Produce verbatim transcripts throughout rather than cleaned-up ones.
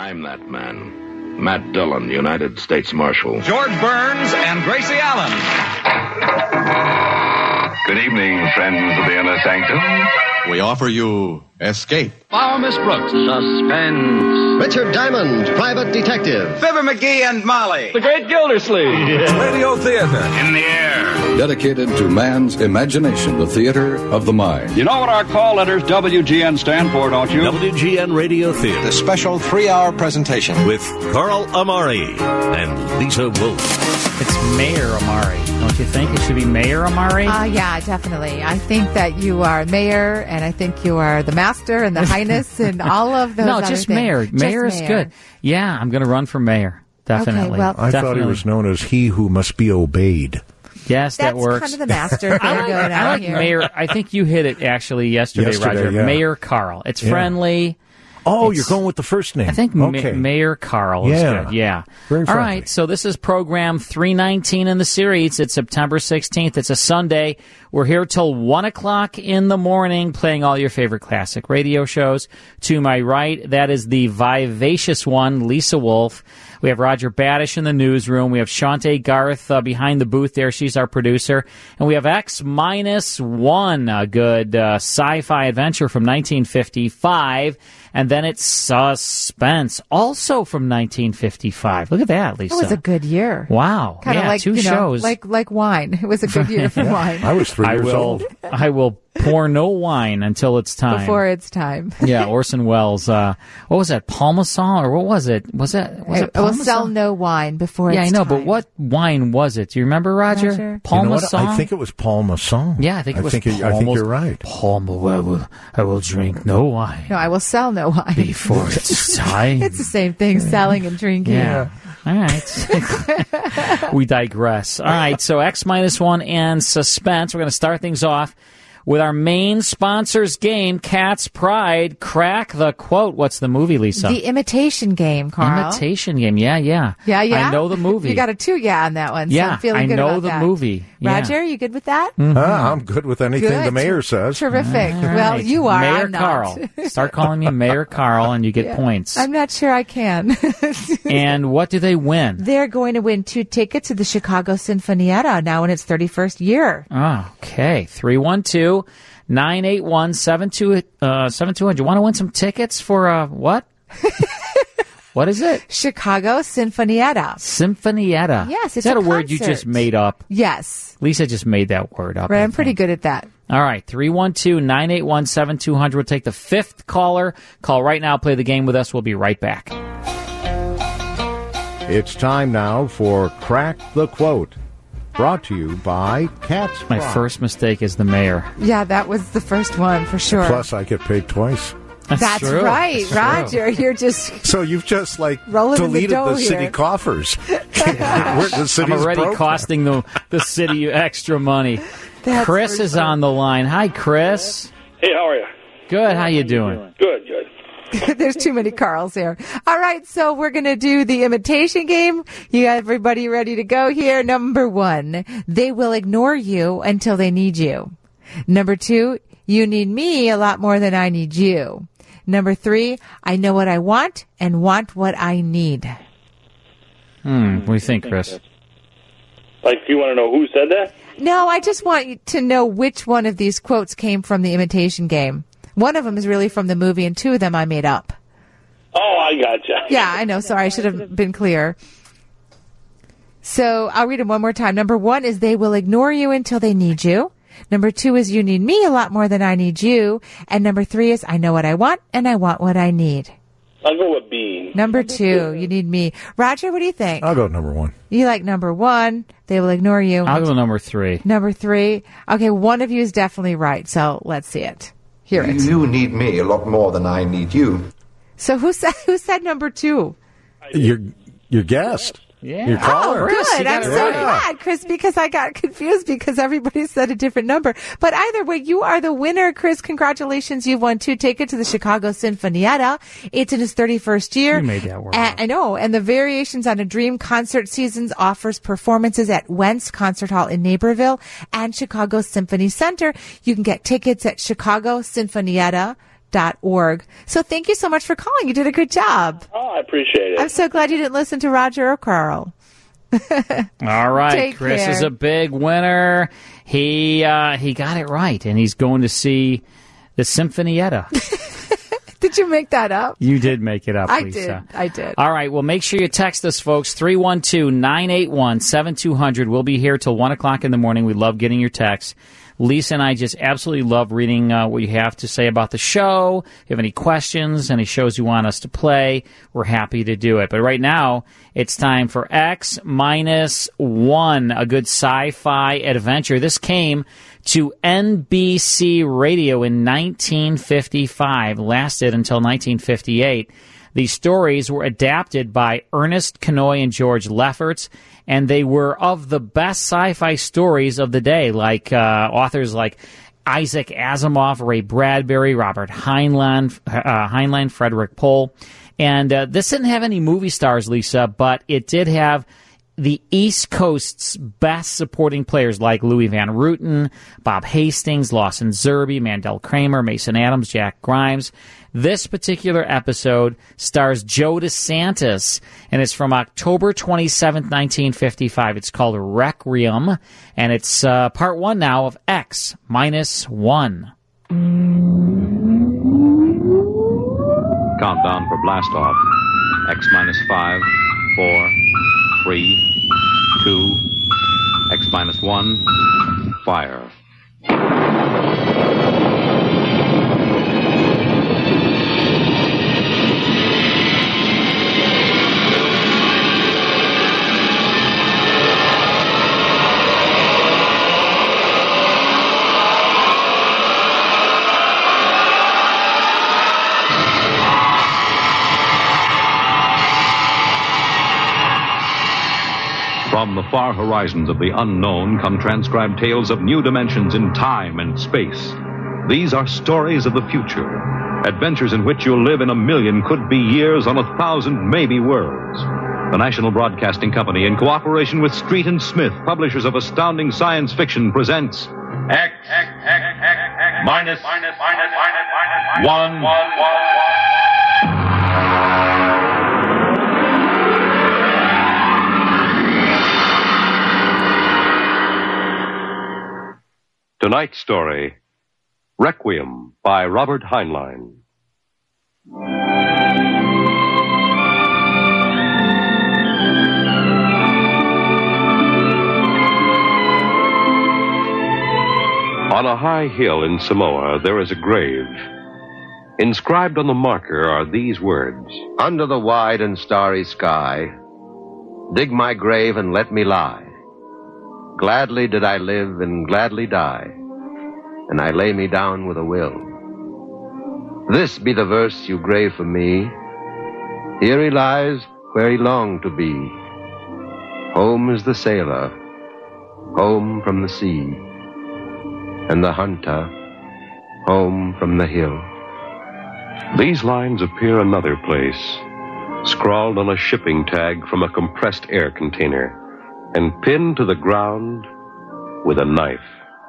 I'm that man. Matt Dillon, United States Marshal. George Burns and Gracie Allen. Good evening, friends of the Inner Sanctum. We offer you Escape. Follow Miss Brooks. Suspense. Richard Diamond, Private Detective. Fibber McGee and Molly. The Great Gildersleeve. Yeah. Radio Theater. In the air. Dedicated to man's imagination, the theater of the mind. You know what our call letters W G N stand for, don't you? W G N Radio Theater. The special three-hour presentation with Carl Amari and Lisa Wolf. It's Mayor Amari, don't you think? It should be Mayor Amari? Uh, yeah, definitely. I think that you are mayor, and I think you are the master and the highness and all of those No, other just things. mayor. Just Mayor is mayor. good. Yeah, I'm going to run for mayor. Definitely. Okay, well, I Definitely. thought he was known as he who must be obeyed. Yes, that That's works. kind of the master thing I like, going I on like here. Mayor. I think you hit it actually yesterday, Yesterday, Roger. yeah. Mayor Carl. It's Yeah. friendly. Oh, It's- you're going with the first name. I think okay. Ma- Mayor Carl is Yeah. good. Yeah. Very All friendly. right. So this is program three nineteen in the series. It's September sixteenth. It's a Sunday. We're here till one o'clock in the morning playing all your favorite classic radio shows. To my right, that is the vivacious one, Lisa Wolf. We have Roger Badish in the newsroom. We have Shantae Garth uh, behind the booth there. She's our producer. And we have X minus one, a good uh, sci-fi adventure from nineteen fifty-five. And then it's Suspense, also from nineteen fifty-five. Look at that, Lisa. It was a good year. Wow. Kind of yeah, like, two you know, shows. like like wine. It was a good year for wine. I was three I years will, old. I will pour no wine until it's time. Before it's time. Yeah, Orson Welles. Uh, what was that, Parmesan, or what was it? Was that was I, it I will Parmesan? sell no wine before Yeah, it's I know, time. but what wine was it? Do you remember, Roger? Roger? You know what? Parmesan? I think it was Paul Masson. Yeah, I think it was I think, it- I think you're right. Parmesan. I will, I will drink no wine No, I will sell no wine. before it's time. It's the same thing, selling and drinking. Yeah. All right. We digress. All right. So X minus one and Suspense. We're going to start things off with our main sponsors game, Cat's Pride. Crack the quote. What's the movie, Lisa? The Imitation Game, Carl. Imitation Game. Yeah, yeah. Yeah, yeah. I know the movie. You got a two yeah on that one. So Yeah, I'm feeling I good know about the that. movie. Yeah. Roger, you good with that? Ah, I'm good with anything Good. the mayor says. Terrific. All Well, right. you are. Mayor I'm not. Carl. Start calling me Mayor Carl, and you get Yeah. points. I'm not sure I can. And what do they win? They're going to win two tickets to the Chicago Sinfonietta now in its thirty-first year. Oh, okay. three one two, nine eight one, seven two hundred. You want to win some tickets for uh, what? What is it? Chicago Sinfonietta. Symphonietta. Yes, Is it's that a a, word you concert. just made up? Yes. Lisa just made that word up. Right, I I'm pretty think. good at that. All right, three one two, nine eight one, seven two hundred. We'll take the fifth caller. Call right now. Play the game with us. We'll be right back. It's time now for Crack the Quote. Brought to you by Cat's My Pride. first mistake is the mayor. Yeah, that was the first one for sure. Plus, I get paid twice. That's, That's true. right, That's Roger. You're just So you've just, like, Rolling in the deleted dough the, city here. coffers. We're the I'm city's already broke. costing the the city extra money. That's Chris very is funny. on the line. Hi, Chris. Hey, how are you? Good. How you doing? Good, good. There's too many Carls here. All right, so we're going to do the imitation game. You got everybody ready to go here. Number one, they will ignore you until they need you. Number two, you need me a lot more than I need you. Number three, I know what I want and want what I need. Hmm. What do you think, Chris? Like, you want to know who said that? No, I just want you to know which one of these quotes came from the imitation game. One of them is really from the movie, and two of them I made up. Oh, I gotcha. Yeah, I know. Sorry, I should have been clear. So I'll read them one more time. Number one is they will ignore you until they need you. Number two is you need me a lot more than I need you. And number three is I know what I want and I want what I need. I'll go with B. Number two, you need me. Roger, what do you think? I'll go number one. You like number one. They will ignore you. I'll go number three. Number three. Okay, one of you is definitely right. So let's see it. Hear it. You need me a lot more than I need you. So who said who said number two? Your, your guest. Yeah. Your caller. Oh, Chris, good. you got I'm it so right. glad, Chris, because I got confused because everybody said a different number. But either way, you are the winner, Chris. Congratulations. You've won two tickets to the Chicago Sinfonietta. It's in its thirty-first year. You made that work. And, I know. And the Variations on a Dream concert seasons offers performances at Wentz Concert Hall in Naperville and Chicago Symphony Center. You can get tickets at chicago sinfonietta dot org. So thank you so much for calling. You did a good job. Oh, I appreciate it. I'm so glad you didn't listen to Roger or Carl. All right, Take Chris care. is a big winner. He uh, he got it right, and he's going to see the Sinfonietta. Did you make that up? You did make it up, I Lisa. did. I did. All right, well, make sure you text us, folks, three one two, nine eight one, seven two zero zero. We'll be here till one o'clock in the morning. We love getting your texts. Lisa and I just absolutely love reading uh, what you have to say about the show. If you have any questions, any shows you want us to play, we're happy to do it. But right now, it's time for X minus one, a good sci-fi adventure. This came to N B C Radio in nineteen fifty-five, lasted until nineteen fifty-eight. These stories were adapted by Ernest Kenoy and George Lefferts, and they were of the best sci-fi stories of the day, like uh, authors like Isaac Asimov, Ray Bradbury, Robert Heinlein, uh, Heinlein Frederick Pohl. And uh, this didn't have any movie stars, Lisa, but it did have the East Coast's best supporting players like Louis Van Rooten, Bob Hastings, Lawson Zerbe, Mandel Kramer, Mason Adams, Jack Grimes. This particular episode stars Joe DeSantis, and it's from October twenty-seventh, nineteen fifty-five. It's called Requiem, and it's uh, part one now of X minus one. Countdown for blast off. X minus five, four, three, two, X minus one, fire. From the far horizons of the unknown come transcribed tales of new dimensions in time and space. These are stories of the future, adventures in which you'll live in a million could-be years on a thousand maybe worlds. The National Broadcasting Company, in cooperation with Street and Smith, publishers of astounding science fiction, presents X, X, X, X, X, minus, minus, minus, minus, one, one, one. Tonight's story, Requiem by Robert Heinlein. On a high hill in Samoa, there is a grave. Inscribed on the marker are these words: Under the wide and starry sky, dig my grave and let me lie. Gladly did I live and gladly die, and I lay me down with a will. This be the verse you grave for me. Here he lies where he longed to be. Home is the sailor, home from the sea, and the hunter, home from the hill. These lines appear another place, scrawled on a shipping tag from a compressed air container, and pinned to the ground with a knife.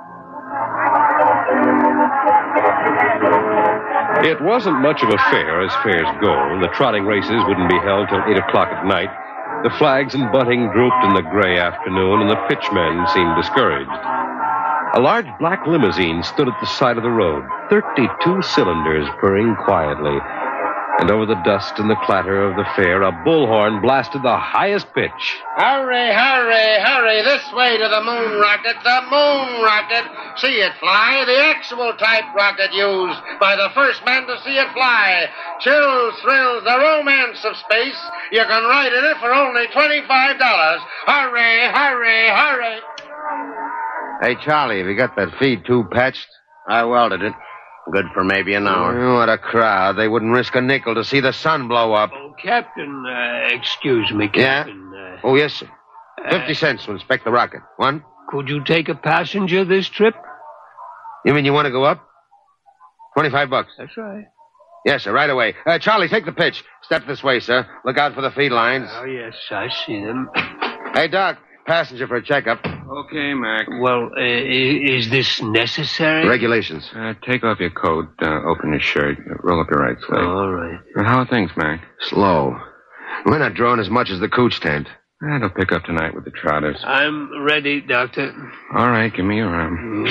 It wasn't much of a fair as fairs go. The trotting races wouldn't be held till eight o'clock at night. The flags and bunting drooped in the gray afternoon, and the pitchmen seemed discouraged. A large black limousine stood at the side of the road, thirty-two cylinders purring quietly. And over the dust and the clatter of the fair, a bullhorn blasted the highest pitch. Hurry, hurry, hurry, this way to the moon rocket, the moon rocket. See it fly, the actual type rocket used by the first man to see it fly. Chills, thrills, the romance of space. You can ride in it for only twenty-five dollars. Hurry, hurry, hurry. Hey, Charlie, have you got that feed tube patched? I welded it. Good for maybe an hour. Oh, what a crowd. They wouldn't risk a nickel to see the sun blow up. Oh, Captain, uh, excuse me, Captain. Yeah? Uh, oh, yes, sir. Fifty uh, cents to inspect the rocket. One? Could you take a passenger this trip? You mean you want to go up? Twenty-five bucks. That's right. Yes, sir, right away. Uh, Charlie, take the pitch. Step this way, sir. Look out for the feed lines. Oh, yes, I see them. Hey, Doc, passenger for a checkup. Okay, Mac. Well, uh, is this necessary? Regulations. Uh, take off your coat, uh, open your shirt, roll up your right sleeve. Oh, all right. How are things, Mac? Slow. We're not drawing as much as the cooch tent. That'll pick up tonight with the trotters. I'm ready, Doctor. All right, give me your arm.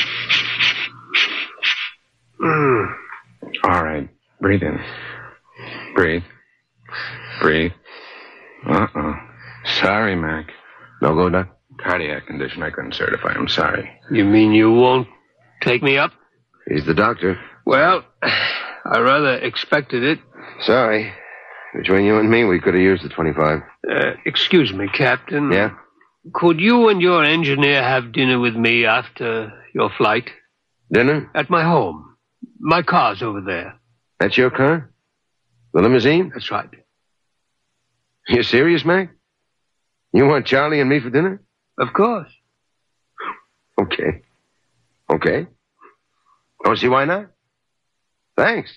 Mm. All right, breathe in. Breathe. Breathe. Uh-oh. Sorry, Mac. No go, Doc? Cardiac condition I couldn't certify. I'm sorry. You mean you won't take me up? He's the doctor. Well, I rather expected it. Sorry. Between you and me, we could have used the twenty-five. Uh, excuse me, Captain. Yeah? Could you and your engineer have dinner with me after your flight? Dinner? At my home. My car's over there. That's your car? The limousine? That's right. You serious, Mac? You want Charlie and me for dinner? Of course. Okay. Okay. Don't see why not. Thanks.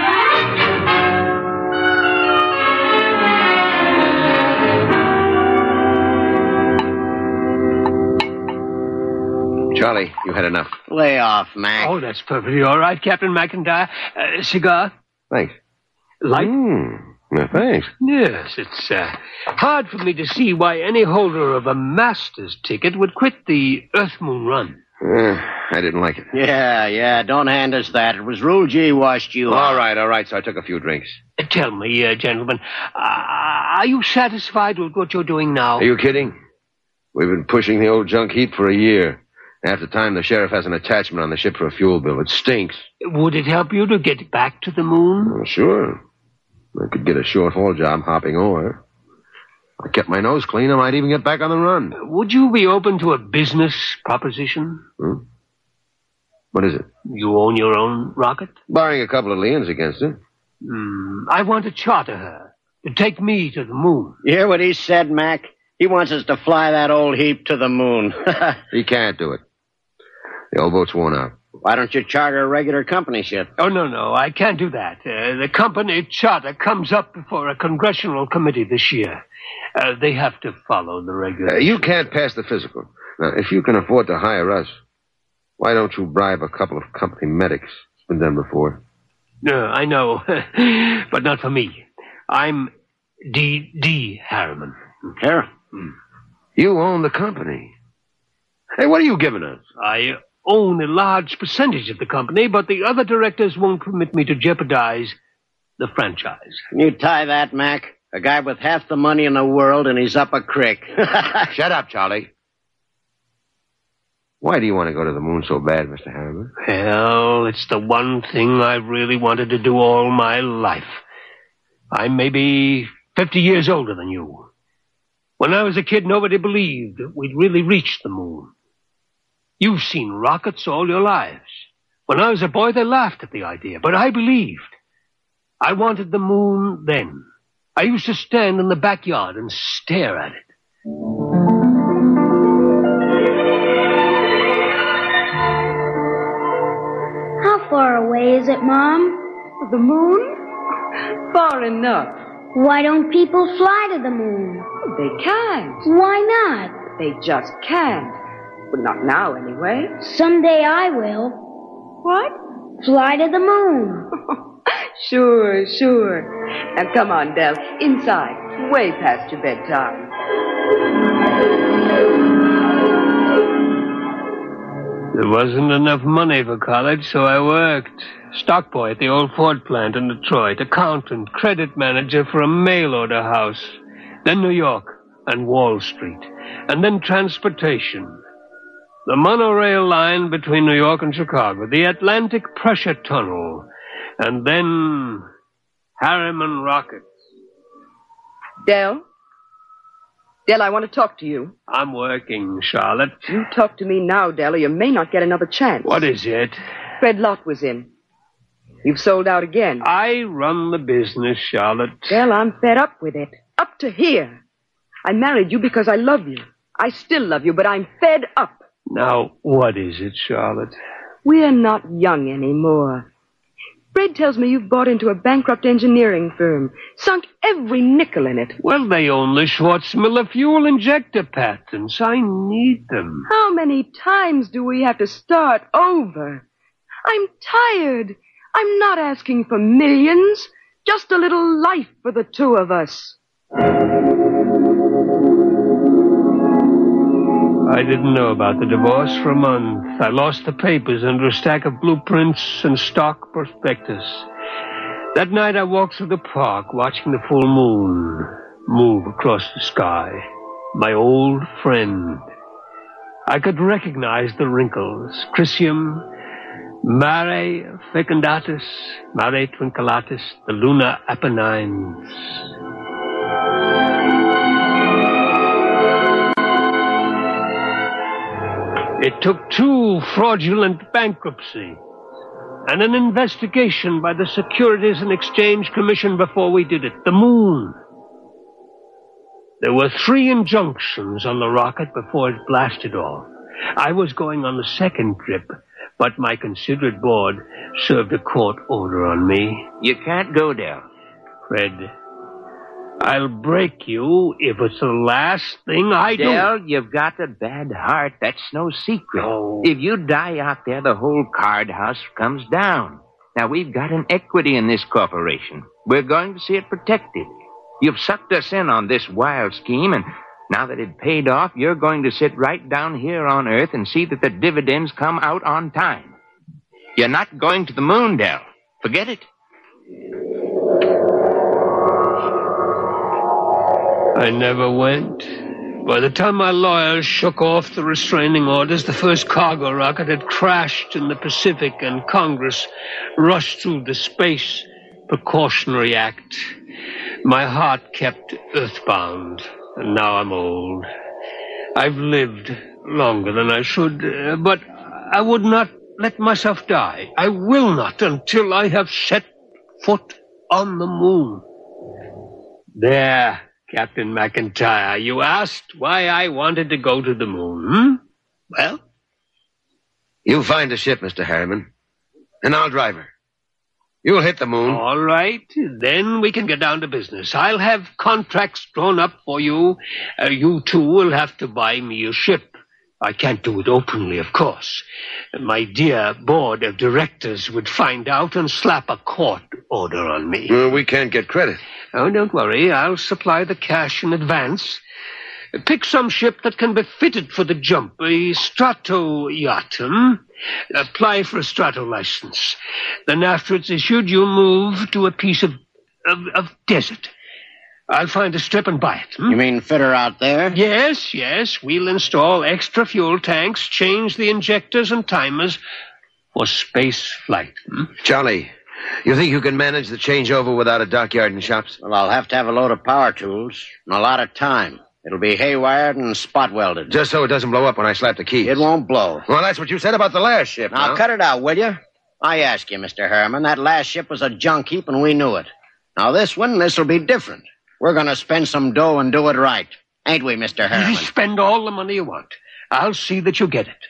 Charlie, you had enough. Lay off, Mac. Oh, that's perfectly all right, Captain McIntyre. Uh, cigar? Thanks. Light? Mm, no, thanks. Yes, it's uh, hard for me to see why any holder of a master's ticket would quit the Earth-Moon run. Uh, I didn't like it. Yeah, yeah, don't hand us that. It was Rule G washed you All out. right, all right, so I took a few drinks. Uh, tell me, uh, gentlemen, uh, are you satisfied with what you're doing now? Are you kidding? We've been pushing the old junk heap for a year. Half the time, the sheriff has an attachment on the ship for a fuel bill. It stinks. Would it help you to get back to the moon? Well, sure. I could get a short-haul job hopping ore. I kept my nose clean. I might even get back on the run. Would you be open to a business proposition? Hmm? What is it? You own your own rocket? Barring a couple of liens against it. Hmm. I want to charter her to take me to the moon. You hear what he said, Mac? He wants us to fly that old heap to the moon. He can't do it. The old boat's worn out. Why don't you charter a regular company ship? Oh, no, no, I can't do that. Uh, the company charter comes up before a congressional committee this year. Uh, they have to follow the regulations. Uh, you can't pass the physical. Now, if you can afford to hire us, why don't you bribe a couple of company medics? It's been done before. No, I know, but not for me. I'm D. D. Harriman. Here. Hmm. You own the company. Hey, what are you giving us? I own a large percentage of the company, but the other directors won't permit me to jeopardize the franchise. Can you tie that, Mac? A guy with half the money in the world and he's up a creek. Shut up, Charlie. Why do you want to go to the moon so bad, Mister Harriman? Well, it's the one thing I've really wanted to do all my life. I'm maybe fifty years older than you. When I was a kid, nobody believed that we'd really reached the moon. You've seen rockets all your lives. When I was a boy, they laughed at the idea, but I believed. I wanted the moon then. I used to stand in the backyard and stare at it. How far away is it, Mom? The moon? Far enough. Why don't people fly to the moon? They can't. Why not? They just can't. But not now, anyway. Someday I will. What? Fly to the moon. Sure, sure. Now come on, Del. Inside. Way past your bedtime. There wasn't enough money for college, so I worked. Stock boy at the old Ford plant in Detroit, accountant, credit manager for a mail order house, then New York and Wall Street, and then transportation. The monorail line between New York and Chicago, the Atlantic Pressure Tunnel, and then Harriman rockets. Del? Del, I want to talk to you. I'm working, Charlotte. You talk to me now, Del, or you may not get another chance. What is it? Fred Lott was in. You've sold out again. I run the business, Charlotte. Del, I'm fed up with it. Up to here. I married you because I love you. I still love you, but I'm fed up. Now, what is it, Charlotte? We're not young anymore. Fred tells me you've bought into a bankrupt engineering firm, sunk every nickel in it. Well, they own the Schwarzmiller fuel injector patents. I need them. How many times do we have to start over? I'm tired. I'm not asking for millions. Just a little life for the two of us. I didn't know about the divorce for a month. I lost the papers under a stack of blueprints and stock prospectus. That night I walked through the park, watching the full moon move across the sky. My old friend. I could recognize the wrinkles. Chrysium, Mare fecundatus, Mare twinkulatus, the lunar Apennines. It took two fraudulent bankruptcies and an investigation by the Securities and Exchange Commission before we did it. The moon. There were three injunctions on the rocket before it blasted off. I was going on the second trip, but my considerate board served a court order on me. You can't go there. Fred, I'll break you if it's the last thing I do. Dell, you've got a bad heart. That's no secret. No. If you die out there, the whole card house comes down. Now, we've got an equity in this corporation. We're going to see it protected. You've sucked us in on this wild scheme, and now that it paid off, you're going to sit right down here on Earth and see that the dividends come out on time. You're not going to the moon, Dell. Forget it. I never went. By the time my lawyers shook off the restraining orders, the first cargo rocket had crashed in the Pacific, and Congress rushed through the Space Precautionary Act. My heart kept earthbound, and now I'm old. I've lived longer than I should, uh, but I would not let myself die. I will not until I have set foot on the moon. There, Captain McIntyre, you asked why I wanted to go to the moon, hmm? Well? You find a ship, Mister Harriman, and I'll drive her. You'll hit the moon. All right. Then we can get down to business. I'll have contracts drawn up for you. Uh, you two will have to buy me a ship. I can't do it openly, of course. My dear board of directors would find out and slap a court order on me. Well, we can't get credit. Oh, don't worry. I'll supply the cash in advance. Pick some ship that can be fitted for the jump. A strato yacht, hmm? Apply for a strato license. Then after it's issued, you move to a piece of, of, of desert. I'll find a strip and buy it. Hmm? You mean fit her out there? Yes, yes. We'll install extra fuel tanks, change the injectors and timers for space flight. Hmm? Charlie, you think you can manage the changeover without a dockyard and shops? Well, I'll have to have a load of power tools and a lot of time. It'll be haywired and spot welded. Just so it doesn't blow up when I slap the keys. It won't blow. Well, that's what you said about the last ship. Now, huh? cut it out, will you? I ask you, Mister Harriman, that last ship was a junk heap and we knew it. Now, this one, this'll be different. We're going to spend some dough and do it right. Ain't we, Mister Harriman? You spend all the money you want. I'll see that you get it.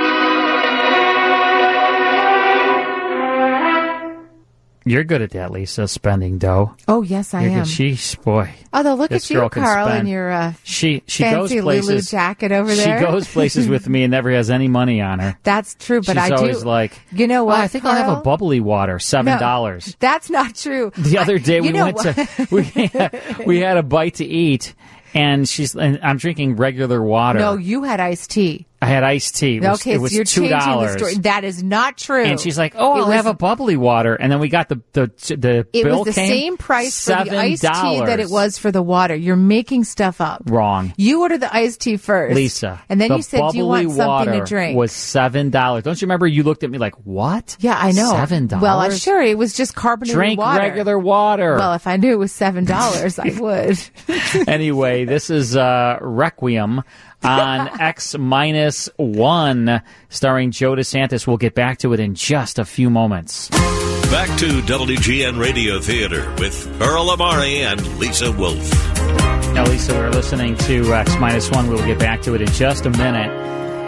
You're good at that, Lisa, spending dough. Oh, yes, I You're am. Good. Sheesh, boy. Although, look this at you, girl can Carl, spend. in your uh, she, she fancy goes places, Lulu jacket over there. She goes places with me and never has any money on her. That's true, but She's I do. She's always like, you know what, oh, I think Carl? I'll have a bubbly water, seven dollars. No, that's not true. The other day I, we know went to, we had, we had a bite to eat, and she's, and I'm drinking regular water. No, you had iced tea. I had iced tea. It was, okay, it was so you're two dollars. changing the story. That is not true. And she's like, "Oh, it I'll was, have a bubbly water." And then we got the the the it bill was the came, same price for the iced seven dollars. tea that it was for the water. You're making stuff up. Wrong. You ordered the iced tea first, Lisa. and then the you said, "Do you want something to drink?" Was seven dollars. Don't you remember? You looked at me like, "What?" Yeah, I know. Seven dollars. Well, I'm sure it was just carbonated Drink water. regular water. Well, if I knew it was seven dollars, I would. Anyway, this is uh, Requiem on X minus one, starring Joe DeSantis. We'll get back to it in just a few moments. Back to W G N Radio Theater with Earl Amari and Lisa Wolf. Now, Lisa, we're listening to X minus one. We'll get back to it in just a minute.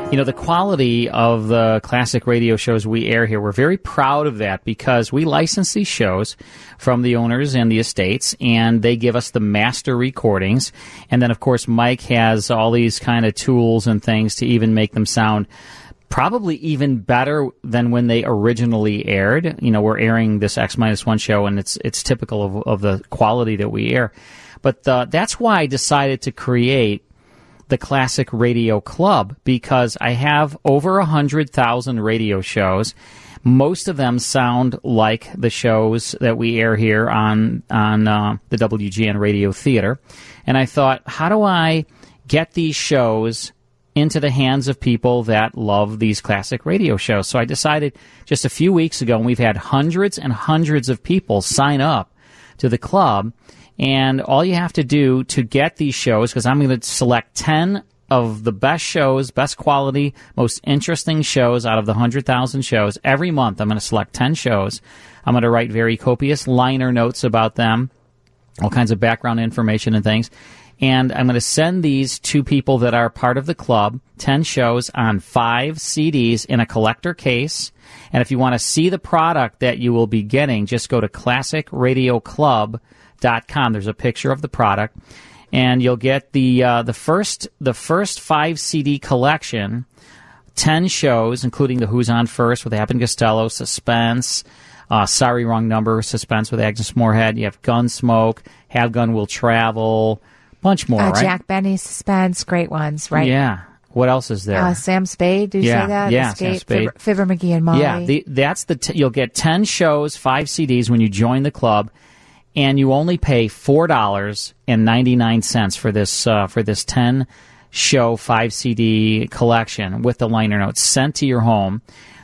You know, the quality of the classic radio shows we air here, we're very proud of that because we license these shows from the owners and the estates, and they give us the master recordings. And then, of course, Mike has all these kind of tools and things to even make them sound probably even better than when they originally aired. You know, we're airing this X minus one show, and it's it's typical of, of the quality that we air. But uh, that's why I decided to create the Classic Radio Club, because I have over one hundred thousand radio shows. Most of them sound like the shows that we air here on, on uh, the W G N Radio Theater. And I thought, how do I get these shows into the hands of people that love these classic radio shows? So I decided just a few weeks ago, and we've had hundreds and hundreds of people sign up to the club. And all you have to do to get these shows, because I'm going to select ten of the best shows, best quality, most interesting shows out of the one hundred thousand shows. Every month I'm going to select ten shows. I'm going to write very copious liner notes about them, all kinds of background information and things. And I'm going to send these to people that are part of the club, ten shows on five C Ds in a collector case. And if you want to see the product that you will be getting, just go to classic radio club dot com. There's a picture of the product, and you'll get the uh, the first the first five C D collection, ten shows, including the Who's On First with Abbott and Costello, Suspense, uh, Sorry Wrong Number, Suspense with Agnes Moorehead. You have Gunsmoke, Have Gun Will Travel, bunch more, uh, right? Jack Benny, Suspense, great ones, right? Yeah. What else is there? Uh, Sam Spade, did you yeah. say that? Yeah, Escape, Sam Spade. Fibber, Fibber McGee and Molly. Yeah, the, that's the t- you'll get ten shows, five C Ds when you join the club. And you only pay four dollars and ninety-nine cents for this uh, for this ten show five C D collection with the liner notes sent to your home.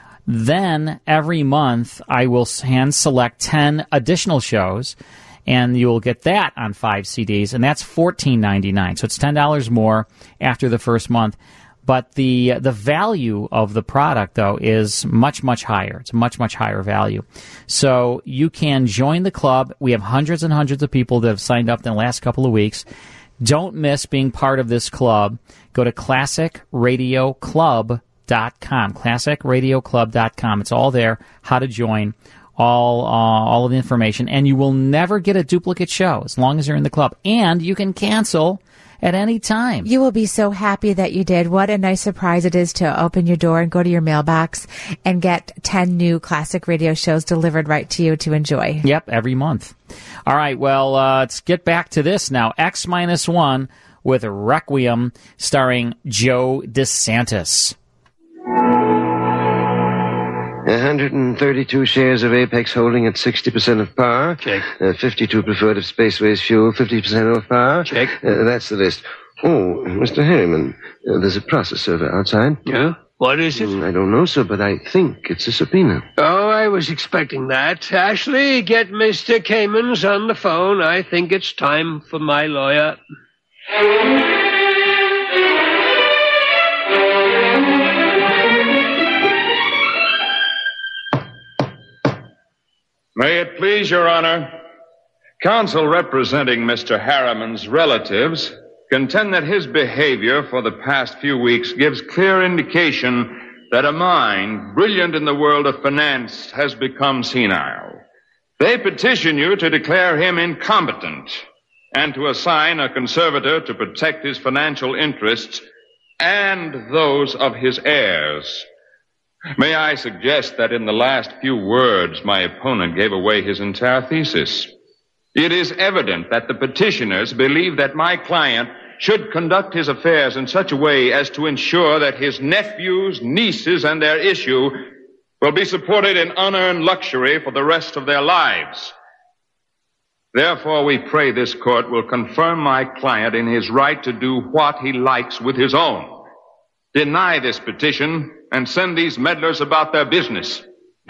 Then every month I will hand select ten additional shows, and you will get that on five C Ds, and that's fourteen ninety-nine. So it's ten dollars more after the first month. But the the value of the product, though, is much, much higher. It's a much, much higher value. So you can join the club. We have hundreds and hundreds of people that have signed up in the last couple of weeks. Don't miss being part of this club. Go to classic radio club dot com, classic radio club dot com. It's all there, how to join, all uh, all of the information. And you will never get a duplicate show as long as you're in the club. And you can cancel at any time. You will be so happy that you did. What a nice surprise it is to open your door and go to your mailbox and get ten new classic radio shows delivered right to you to enjoy. Yep, every month. All right, well, uh, let's get back to this now. X minus one with Requiem starring Joe DeSantis. one hundred thirty-two shares of Apex Holding at sixty percent of par. Check. Uh, fifty-two preferred of Spaceways Fuel, fifty percent of par. Check. Uh, that's the list. Oh, Mister Harriman, uh, there's a process server outside. Yeah? What is it? Mm, I don't know, sir, but I think it's a subpoena. Oh, I was expecting that. Ashley, get Mister Kamens on the phone. I think it's time for my lawyer. May it please your honor, counsel representing Mister Harriman's relatives contend that his behavior for the past few weeks gives clear indication that a mind brilliant in the world of finance has become senile. They petition you to declare him incompetent and to assign a conservator to protect his financial interests and those of his heirs. May I suggest that in the last few words, my opponent gave away his entire thesis. It is evident that the petitioners believe that my client should conduct his affairs in such a way as to ensure that his nephews, nieces, and their issue will be supported in unearned luxury for the rest of their lives. Therefore, we pray this court will confirm my client in his right to do what he likes with his own. Deny this petition and send these meddlers about their business.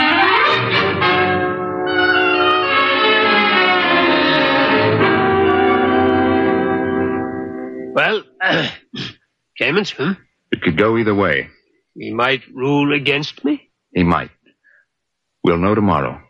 Well, uh, Kamens, hmm? It could go either way. He might rule against me? He might. We'll know tomorrow.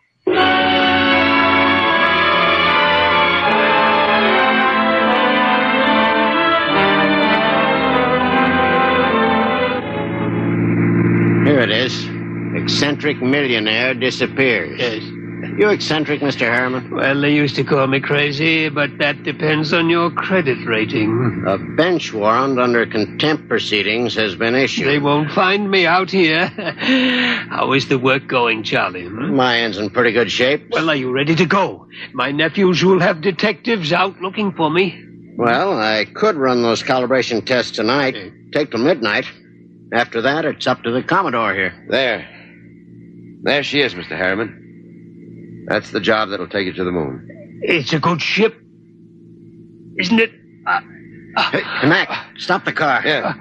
eccentric millionaire disappears. Yes. You eccentric, Mister Harriman? Well, they used to call me crazy, but that depends on your credit rating. A bench warrant under contempt proceedings has been issued. They won't find me out here. How is the work going, Charlie? Hmm? My end's in pretty good shape. Well, are you ready to go? My nephews will have detectives out looking for me. Well, I could run those calibration tests tonight. Take till midnight. After that, it's up to the Commodore here. There. There she is, Mister Harriman. That's the job that'll take you to the moon. It's a good ship, isn't it? Uh, uh, hey, Mac, stop the car. Yeah.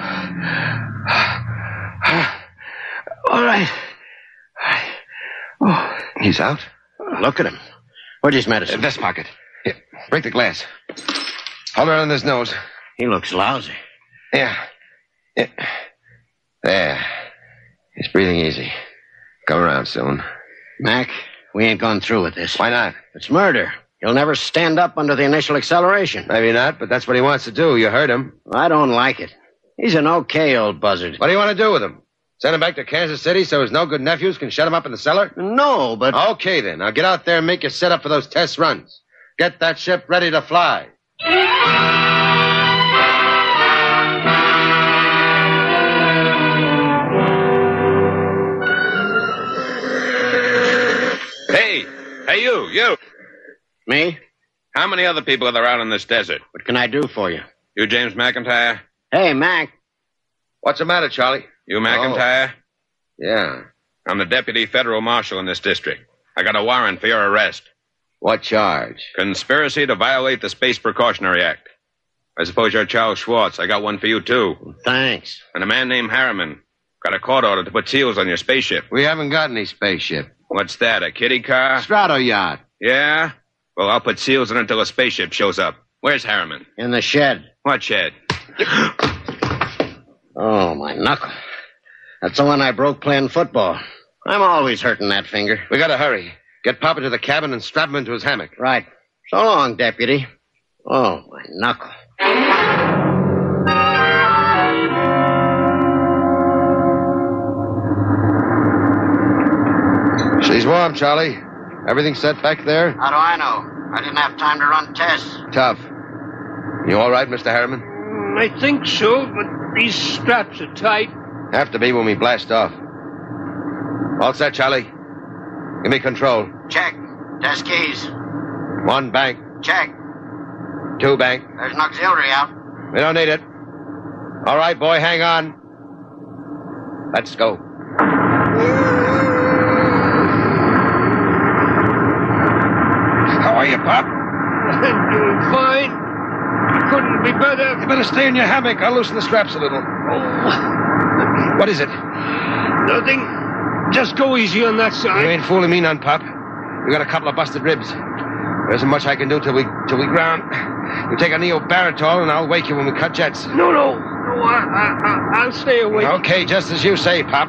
All right. Oh. He's out? Look at him. Where's his medicine? Uh, vest pocket. Here, break the glass. Hold it on his nose. He looks lousy. Yeah. yeah. There. He's breathing easy. Come around soon. Mac, we ain't gone through with this. Why not? It's murder. He'll never stand up under the initial acceleration. Maybe not, but that's what he wants to do. You heard him. I don't like it. He's an okay old buzzard. What do you want to do with him? Send him back to Kansas City so his no-good nephews can shut him up in the cellar? No, but... Okay, then. Now get out there and make your setup for those test runs. Get that ship ready to fly. Hey, hey, you, you. Me? How many other people are there out in this desert? What can I do for you? You, James McIntyre? Hey, Mac. What's the matter, Charlie? You, McIntyre? Oh. Yeah. I'm the deputy federal marshal in this district. I got a warrant for your arrest. What charge? Conspiracy to violate the Space Precautionary Act. I suppose you're Charles Schwartz. I got one for you, too. Thanks. And a man named Harriman. Got a court order to put seals on your spaceship. We haven't got any spaceship. What's that, a kiddie car? Strato yacht. Yeah? Well, I'll put seals on it until a spaceship shows up. Where's Harriman? In the shed. What shed? Oh, my knuckle. That's the one I broke playing football. I'm always hurting that finger. We gotta hurry. Get Papa to the cabin and strap him into his hammock. Right. So long, deputy. Oh, my knuckle. She's warm, Charlie. Everything set back there? How do I know? I didn't have time to run tests. Tough. You all right, Mister Harriman? I think so, but these straps are tight. Have to be when we blast off. All set, Charlie. Give me control. Check. Test keys. One bank. Check. Two bank. There's an auxiliary out. We don't need it. All right, boy, hang on. Let's go. How are you, Pop? I'm doing fine. Couldn't be better. You better stay in your hammock. I'll loosen the straps a little. Oh. What is it? Nothing. Just go easy on that side. You ain't fooling me none, Pop. We got a couple of busted ribs. There isn't much I can do till we till we ground. You take a neobaritol and I'll wake you when we cut jets. No, no. No, I, I, I'll stay awake. Okay, just as you say, Pop.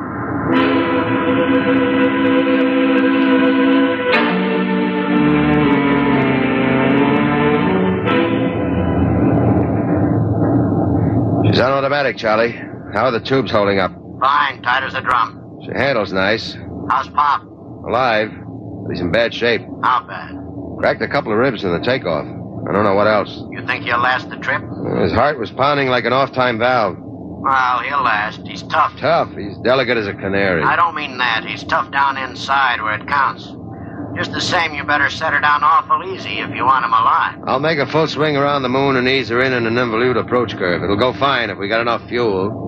She's on automatic, Charlie. How are the tubes holding up? Fine, tight as a drum. She handles nice. How's Pop? Alive, but he's in bad shape. How bad? Cracked a couple of ribs in the takeoff. I don't know what else. You think he'll last the trip? His heart was pounding like an off-time valve. Well, he'll last. He's tough. Tough? He's delicate as a canary. I don't mean that. He's tough down inside where it counts. Just the same, you better set her down awful easy if you want him alive. I'll make a full swing around the moon and ease her in in an involute approach curve. It'll go fine if we got enough fuel.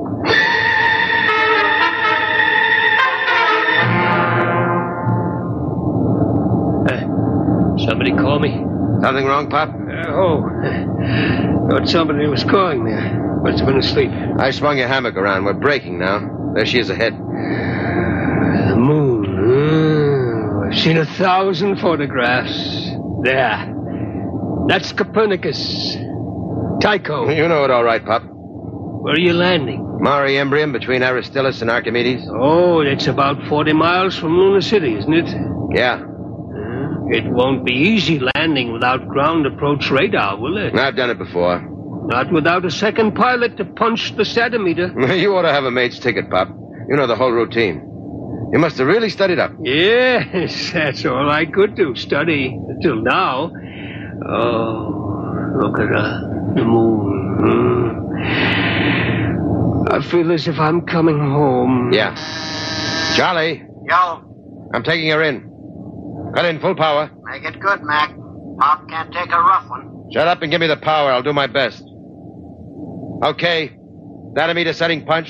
Somebody call me? Something wrong, Pop? Uh, oh. Thought somebody was calling me. Must have been asleep. I swung your hammock around. We're breaking now. There she is ahead. The moon. Oh, I've seen a thousand photographs. There. That's Copernicus. Tycho. You know it all right, Pop. Where are you landing? Mare Imbrium, between Aristillus and Archimedes. Oh, it's about forty miles from Luna City, isn't it? Yeah. It won't be easy landing without ground approach radar, will it? I've done it before. Not without a second pilot to punch the centimeter. You ought to have a mate's ticket, Pop. You know the whole routine. You must have really studied up. Yes, that's all I could do, study, until now. Oh, look at her, the moon. Hmm. I feel as if I'm coming home. Yeah. Charlie. Yo. I'm taking her in. Cut in full power. Make it good, Mac. Pop can't take a rough one. Shut up and give me the power. I'll do my best. Okay. Dynamite setting punch.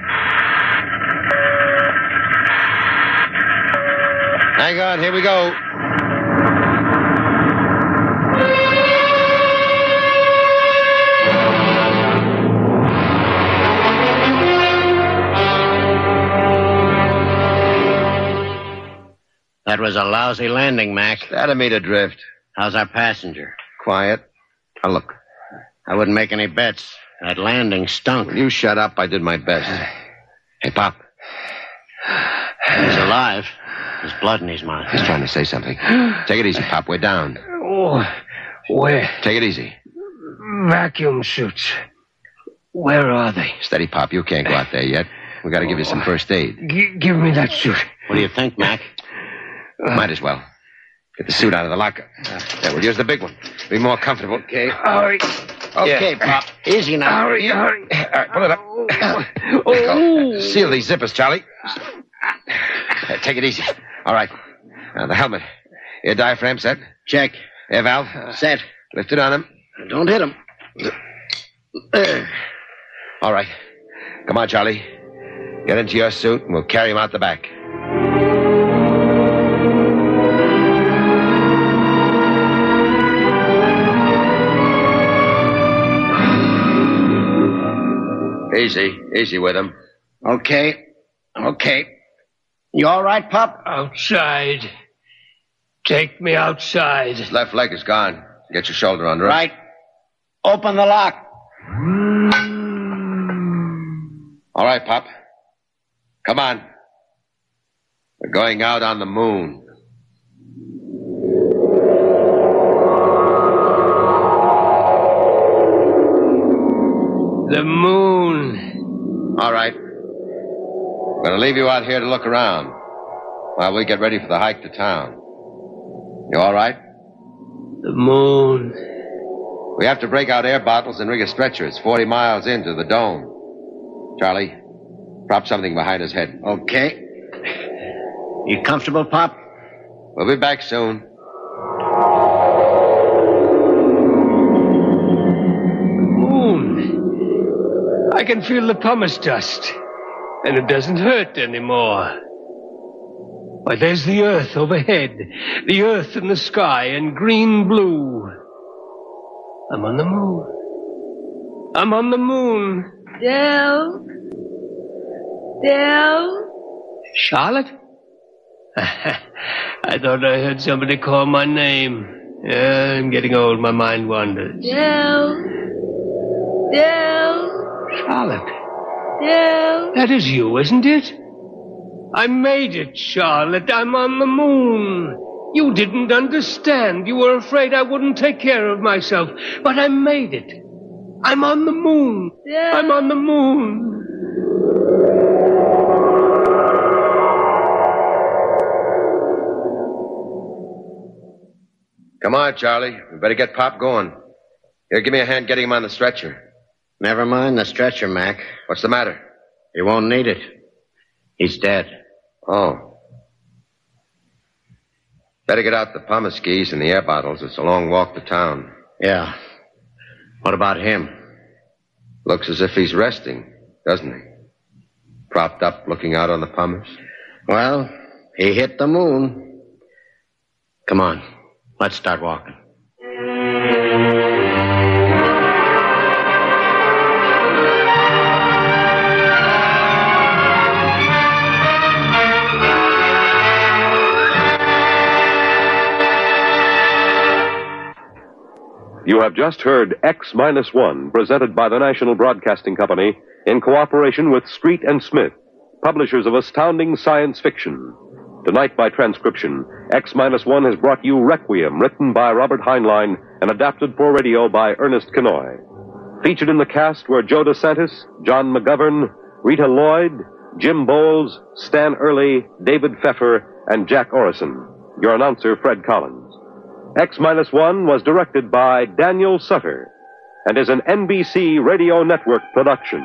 Hang on. Here we go. That was a lousy landing, Mac. Dynamite adrift. How's our passenger? Quiet. Now look. I wouldn't make any bets. That landing stunk. Will you shut up? I did my best. Hey, Pop. He's alive. There's blood in his mouth. He's trying to say something. Take it easy, Pop. We're down. Oh, where? Take it easy. Vacuum suits. Where are they? Steady, Pop. You can't go out there yet. We got to give you some first aid. G- give me that suit. What do you think, Mac? Uh, Might as well. Get the suit out of the locker. Uh, there, we'll use the big one. Be more comfortable. Okay. Hurry. Okay, yeah. Pop. Easy now. Hurry, hurry. All right, pull it up. Oh. Seal these zippers, Charlie. Uh, take it easy. All right. Now, the helmet. Air diaphragm set? Check. Air valve? Uh, set. Lift it on him. Don't hit him. All right. Come on, Charlie. Get into your suit, and we'll carry him out the back. Easy. Easy with him. Okay. Okay. You all right, Pop? Outside. Take me outside. His left leg is gone. Get your shoulder under it. Right. Open the lock. All right, Pop. Come on. We're going out on the moon. The moon. All right. We're going to leave you out here to look around while we get ready for the hike to town. You all right? The moon. We have to break out air bottles and rig a stretcher. It's forty miles into the dome. Charlie, prop something behind his head. Okay. You comfortable, Pop? We'll be back soon. Moon. I can feel the pumice dust, and it doesn't hurt anymore. Why, there's the earth overhead, the earth in the sky, and green blue. I'm on the moon. I'm on the moon. Dell? Dell? Charlotte? I thought I heard somebody call my name. Yeah, I'm getting old. My mind wanders. Dell? Dell? Charlotte. Dell? That is you, isn't it? I made it, Charlotte. I'm on the moon. You didn't understand. You were afraid I wouldn't take care of myself. But I made it. I'm on the moon. Dell? I'm on the moon. Come on, Charlie. We better get Pop going. Here, give me a hand getting him on the stretcher. Never mind the stretcher, Mac. What's the matter? He won't need it. He's dead. Oh. Better get out the pumice skis and the air bottles. It's a long walk to town. Yeah. What about him? Looks as if he's resting, doesn't he? Propped up, looking out on the pumice. Well, he hit the moon. Come on. Let's start walking. You have just heard X Minus One, presented by the National Broadcasting Company in cooperation with Street and Smith, publishers of astounding science fiction. Tonight, by transcription, X Minus One has brought you Requiem, written by Robert Heinlein and adapted for radio by Ernest Kinoy. Featured in the cast were Joe DeSantis, John McGovern, Rita Lloyd, Jim Bowles, Stan Early, David Pfeffer, and Jack Orison. Your announcer, Fred Collins. X minus one was directed by Daniel Sutter and is an N B C Radio Network production.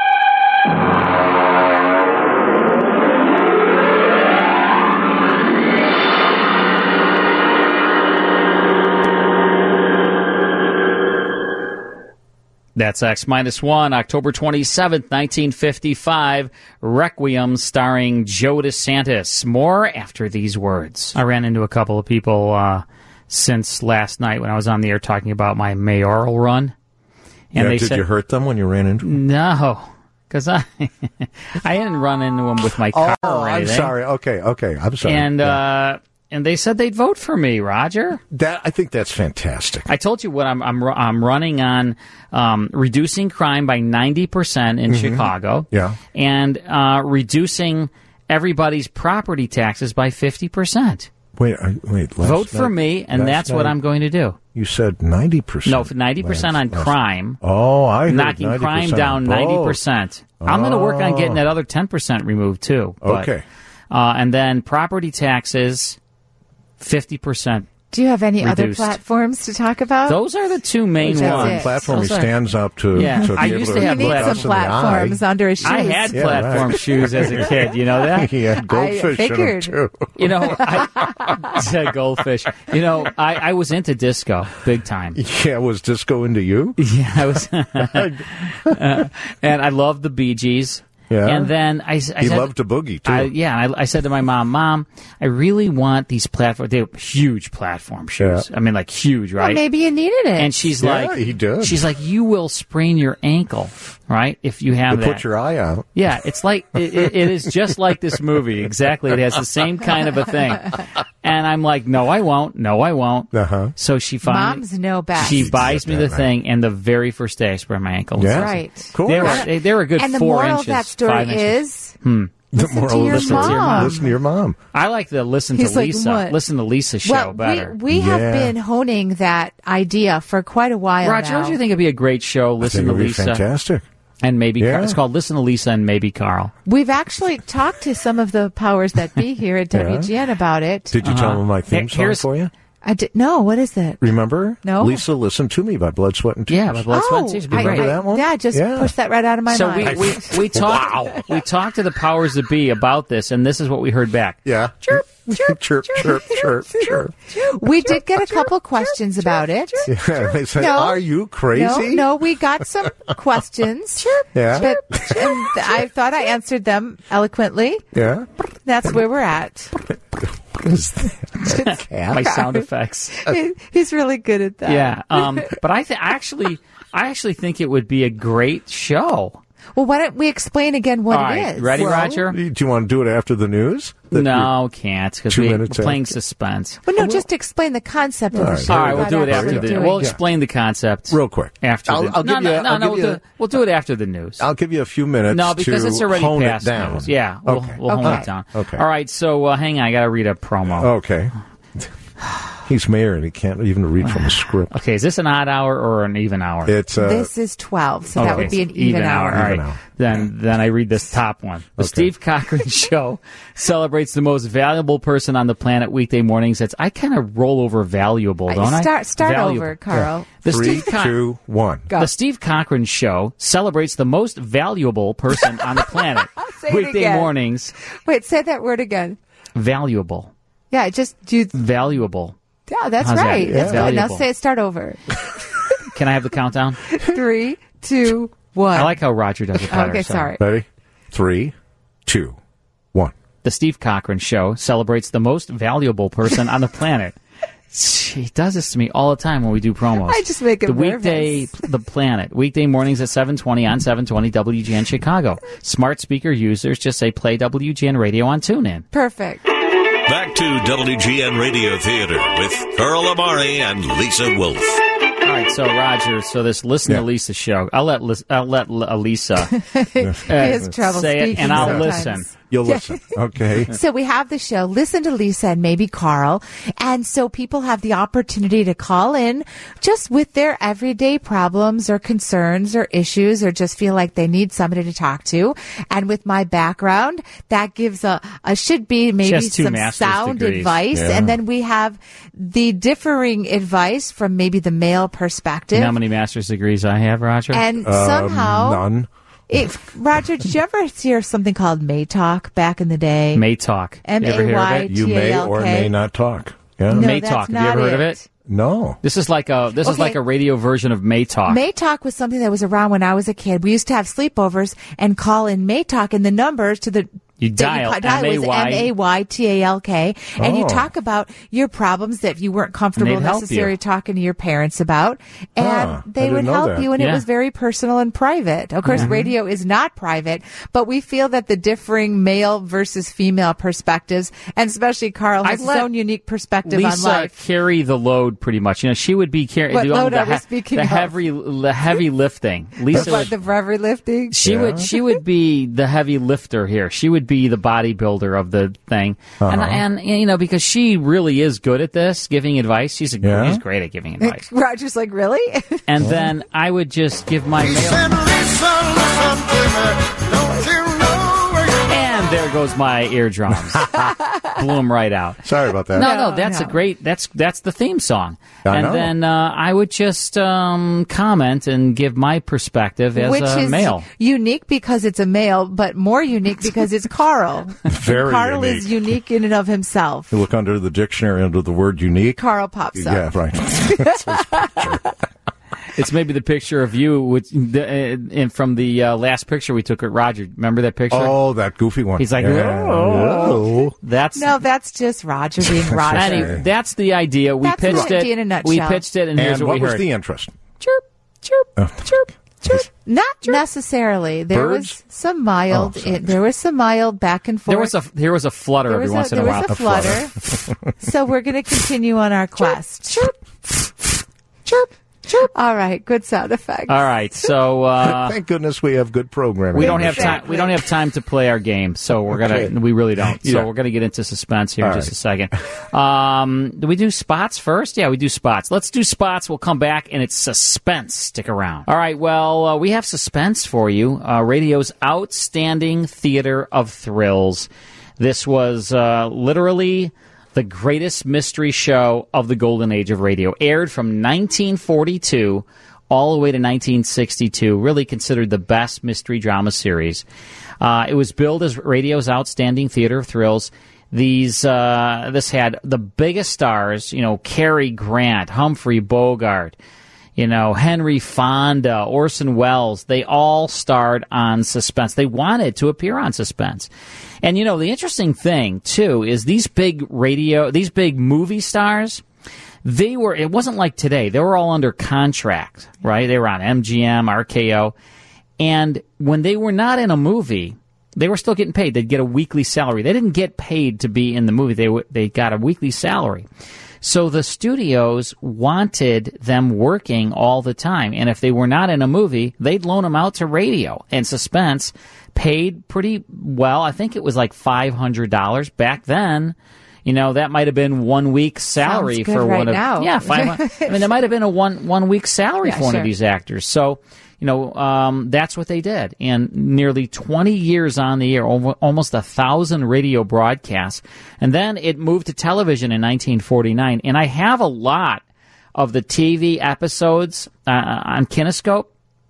That's X minus one, October twenty-seventh, nineteen fifty-five. Requiem starring Joe DeSantis. More after these words. I ran into a couple of people uh, since last night when I was on the air talking about my mayoral run. And yeah, they did said, you hurt them when you ran into them? No, because I I didn't run into them with my car oh, or I'm anything. sorry. Okay, okay. I'm sorry. And, yeah. uh, and they said they'd vote for me, Roger. That I think that's fantastic. I told you what I'm I'm I'm running on um, reducing crime by ninety percent in Mhm. Chicago. Yeah. And uh, reducing everybody's property taxes by fifty percent. Wait, uh, wait. last Vote for night- me, and last that's what night I'm going to do. You said ninety percent. No, ninety percent on last- last- crime. Oh, I heard knocking ninety percent crime down on ninety both. percent. I'm going to work on getting that other ten percent removed too. But, Okay. Uh, and then property taxes, fifty percent. Do you have any other reduced. platforms to talk about? Those are the two main That's ones. it. Platform he Those are- stands up to. Yeah. to be I able used to to have He look needs us some in the eye. platforms under his shoes. I had Yeah, platform right. shoes as a kid. You know that? He had goldfish in figured. them too. You know, I, yeah, goldfish. You know, I, I was into disco big time. Yeah, was disco into you? Yeah, I was, uh, and I loved the Bee Gees. Yeah. And then I, I He said, loved to boogie too. I, yeah, I, I said to my mom, Mom, I really want these platforms. They were huge platform shoes. Yeah. I mean, like huge, right? Well, maybe you needed it. And she's Yeah, like, he did. She's like, you will sprain your ankle, right? If you have to that. put your eye out. Yeah, it's like it, it, it is just like this movie. Exactly, it has the same kind of a thing. And I'm like, no, I won't. No, I won't. Uh-huh. So she finally, Moms know best. she buys me the right. thing, and the very first day I sprained my ankle. Yeah. Right. Cool. They were they, they were a good and the four moral inches. of that story five inches. is Hmm. The Listen moral to your listen to your mom. Listen to your mom. I like the listen He's to like, Lisa. what? Listen to Lisa's show well, better. we, we have Yeah. been honing that idea for quite a while Roger, now. don't you think it'd be a great show? I Listen think to it would be Lisa fantastic. and maybe Yeah. Carl. It's called Listen to Lisa and maybe Carl. We've actually talked to some of the powers that be here at Yeah. W G N about it. Did you Uh-huh. tell them my theme Here- song here's- for you? I did, no, what is it? Remember? No. Lisa, Listen to Me by Blood, Sweat, and Tears. Yeah, but Blood, Sweat, and oh, Tears would be I, great. Remember I- that one? Yeah, just Yeah. push that right out of my So mind. we, we, we talked we talked to the powers that be about this, and this is what we heard back. Yeah. Chirp, chirp, chirp, chirp, chirp, chirp. we did get a couple questions about it. Yeah, they said, No. "Are you crazy?" No, no, we got some questions. Yeah. But, and I thought I answered them eloquently. Yeah. That's where we're at. What is that? Cat? My sound effects. He- He's really good at that. Yeah, um, but I th- actually, I actually think it would be a great show. Well, why don't we explain again what All it right, is? ready, Well, Roger? Do you want to do it after the news? That No, can't because Two we, we're minutes playing after. suspense. Well, no, just explain the concept of All the right, show. All right, we'll without do it actually after the. doing We'll it. explain the concept Real quick. after. I'll- the, I'll no, give no, you- no, I'll no. give We'll you- do, it, we'll do it after the news. I'll give you a few minutes No, because to it's already hone past it down. news. Yeah, we'll, Okay. we'll hone Okay. it down. Okay. All right, so uh, hang on. I got to read a promo. Okay. He's mayor and he can't even read from a script. Okay, is this an odd hour or an even hour? It's uh, This is twelve, so that Okay, would be an even, hour. All right. Even hour. Then, then I read this top one. The Okay. Steve Cochran Show celebrates the most valuable person on the planet weekday mornings. It's I kind of roll over valuable, don't I? Start, start Valuable. over, Carl. The three, Steve Co- two, one. Go. The Steve Cochran Show celebrates the most valuable person on the planet. Say it Weekday again. mornings, Wait, say that word again. valuable, Yeah, just do. valuable. Yeah, that's How's that? right. Yeah. That's good. Now Valuable. say it. Start over. Can I have the countdown? Three, two, one. I like how Roger does it better. Okay, so. sorry. Ready? Three, two, one. The Steve Cochran Show celebrates the most valuable person on the planet. He does this to me all the time when we do promos. I just make him The weekday, the planet. Weekday mornings at seven twenty on seven twenty W G N Chicago. Smart speaker users just say play W G N Radio on TuneIn. Perfect. Back to W G N Radio Theater with Carl Amari and Lisa Wolf. All right, so Roger, so this Listen Yeah. to Lisa show. I'll let Lis- I'll let L- Lisa uh, He has trouble say it, speaking and I'll sometimes. listen. You'll listen, okay? So we have the show, Listen to Lisa and maybe Carl. And so people have the opportunity to call in just with their everyday problems or concerns or issues or just feel like they need somebody to talk to. And with my background, that gives a, a should be maybe Just two some master's sound degrees. advice. Yeah. And then we have the differing advice from maybe the male perspective. You know how many master's degrees I have, Roger? And Um, somehow, none. it, Roger, did you ever hear something called May Talk back in the day? May Talk. M You ever A hear of Y it? T You may A L K. or may not talk. Yeah. No, May that's Talk. Have you not ever heard of it. it? No. This is like a this is Okay. like a radio version of May Talk. May Talk was something that was around when I was a kid. We used to have sleepovers and call in May Talk, and the numbers to the You that dial ca- dial was M A Y M A Y T A L K, and you Oh. talk about your problems that you weren't comfortable And they'd help necessarily you. talking to your parents about, and Huh, I they didn't would know help that. you, and it Yeah. was very personal and private. Of course, Mhm. radio is not private, but we feel that the differing male versus female perspectives, and especially Carl has I've his let own unique perspective Lisa on life. carry the load pretty much. You know, she would be carrying What the, load the, are we he- speaking the of? heavy the heavy lifting. Lisa What, would, the heavy lifting? she Yeah. would she would be the heavy lifter here. She would be the bodybuilder of the thing. And, Uh-huh. and you know, because she really is good at this, giving advice. She's a, Yeah? she's great at giving advice. Roger's like, really? And then I would just give my mail. And there goes my eardrums. Blew them right out. Sorry about that. No, No, no, that's no. a great. That's that's the theme song. I and know. then uh, I would just um, comment and give my perspective as Which a is male. unique because it's a male, but more unique because it's Carl. Very Carl unique. is unique in and of himself. You look under the dictionary under the word unique. Carl pops up. Yeah, right. It's maybe the picture of you with the, uh, and from the uh, last picture we took at Roger. Remember that picture? Oh, that goofy one. He's like, Yeah. oh, that's No, that's just Roger being Roger. Anyway, that's the idea. We That's the pitched idea it. in a nutshell. We pitched it, and here's And what, what we was heard. the interest? Chirp, chirp, Oh. chirp, chirp. Not necessarily. There Birds? was some mild. Oh, sorry. it, there was some mild back and forth. There was a there was a flutter There every was once a, in a there while. was a flutter. So we're going to continue on our quest. Chirp, chirp, chirp. All right, good sound effects. All right, so uh, Thank goodness we have good programming. we on don't the have show. time. We don't have time to play our game, so we're gonna. Okay. We really don't. So Yeah. we're gonna get into suspense here in All just a second. Um, do we do spots first? Yeah, we do spots. Let's do spots. We'll come back, and it's suspense. Stick around. All right. Well, uh, we have suspense for you. Uh, radio's outstanding theater of thrills. This was uh, literally the greatest mystery show of the golden age of radio. Aired from nineteen forty-two all the way to nineteen sixty-two. Really considered the best mystery drama series. Uh, it was billed as radio's outstanding theater of thrills. These uh, this had the biggest stars, you know, Cary Grant, Humphrey Bogart, you know, Henry Fonda, Orson Welles. They all starred on Suspense. They wanted to appear on Suspense. And, you know, the interesting thing, too, is these big radio, these big movie stars, they were, it wasn't like today. They were all under contract, right? They were on M G M, R K O. And when they were not in a movie, they were still getting paid. They'd get a weekly salary. They didn't get paid to be in the movie. They w- they got a weekly salary. So the studios wanted them working all the time. And if they were not in a movie, they'd loan them out to radio. And Suspense paid pretty well. I think it was like five hundred dollars back then. You know, that might have been one week's salary Sounds good for right one of now. yeah, five hundred. I mean, that might have been a one one week salary Yeah, for one sure. of these actors. So, you know, um, that's what they did. And nearly twenty years on the air, al- almost a thousand radio broadcasts. And then it moved to television in nineteen forty-nine. And I have a lot of the T V episodes uh, on Kinescope,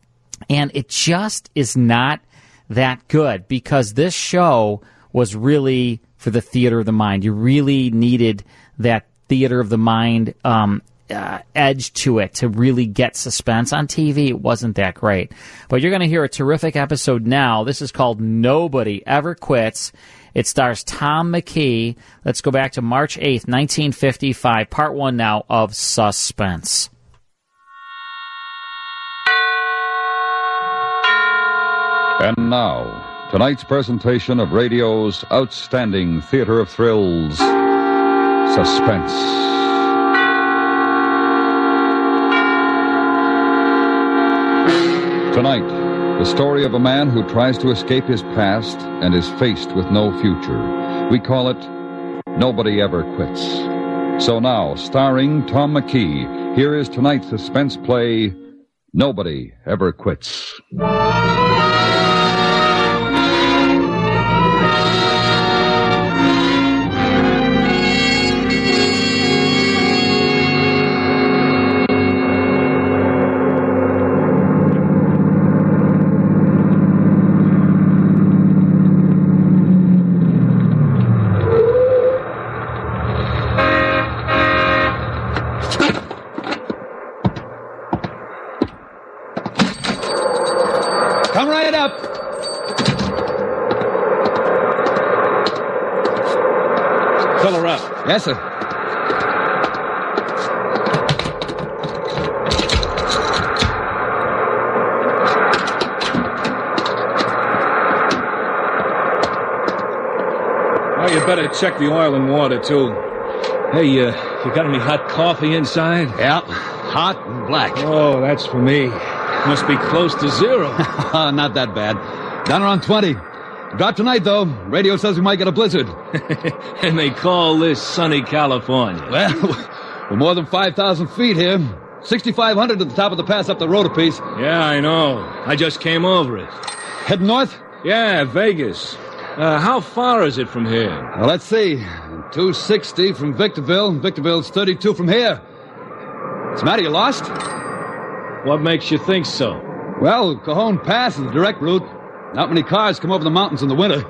and it just is not that good because this show was really for the theater of the mind. You really needed that theater of the mind um, uh, edge to it to really get suspense. On T V, it wasn't that great. But you're going to hear a terrific episode now. This is called Nobody Ever Quits. It stars Tom McKee. Let's go back to March eighth, nineteen fifty-five, part one now of Suspense. And now, tonight's presentation of radio's outstanding theater of thrills, Suspense. Tonight, The story of a man who tries to escape his past and is faced with no future. We call it Nobody Ever Quits. So now, starring Tom McKee, here is tonight's suspense play, Nobody Ever Quits. Come right up. Fill her up. Yes, sir. Well, you better check the oil and water, too. Hey, uh, you got any hot coffee inside? Yeah, hot and black. Oh, that's for me. Must be close to zero. Not that bad. Down around twenty. Drop tonight, though. Radio says we might get a blizzard. And they call this sunny California. Well, we're more than five thousand feet here. sixty-five hundred at the top of the pass up the road a piece. Yeah, I know. I just came over it. Heading north? Yeah, Vegas. Uh, how far is it from here? Well, let's see. two sixty from Victorville. Victorville's thirty-two from here. What's the matter, you lost? What makes you think so? Well, Cajon Pass is the direct route. Not many cars come over the mountains in the winter.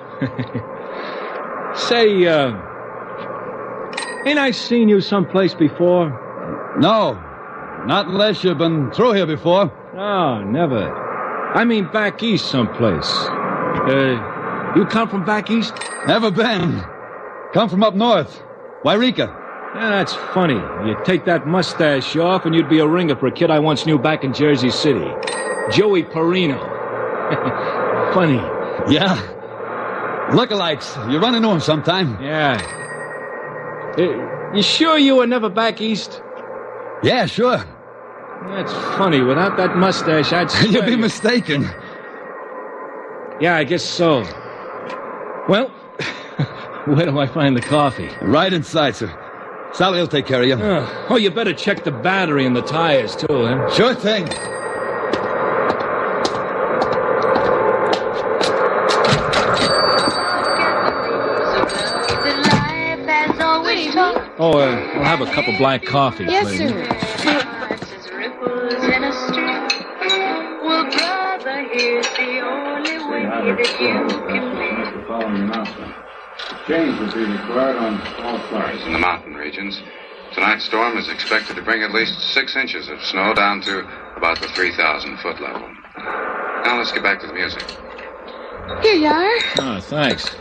Say, uh... ain't I seen you someplace before? No. Not unless you've been through here before. No, never. I mean back east someplace. Uh, you come from back east? Never been. Come from up north. Wairika. Yeah, that's funny. You take that mustache off and you'd be a ringer for a kid I once knew back in Jersey City. Joey Perino. Funny. Yeah. Lookalikes. You run into him sometime. Yeah. Uh, you sure you were never back east? Yeah, sure. That's funny. Without that mustache, I'd swear You'd be you... mistaken. Yeah, I guess so. Well, where do I find the coffee? Right inside, sir. Sally will take care of you. Uh, oh, you better check the battery and the tires, too, huh? Sure thing. Oh, uh, I'll have a cup of black coffee, yes, please. sir. Well, brother, here's the only way that you can live. The following announcement. Change will be required on all flights. In the mountain regions, tonight's storm is expected to bring at least six inches of snow down to about the three thousand foot level. Now let's get back to the music. Here you are. Oh, thanks.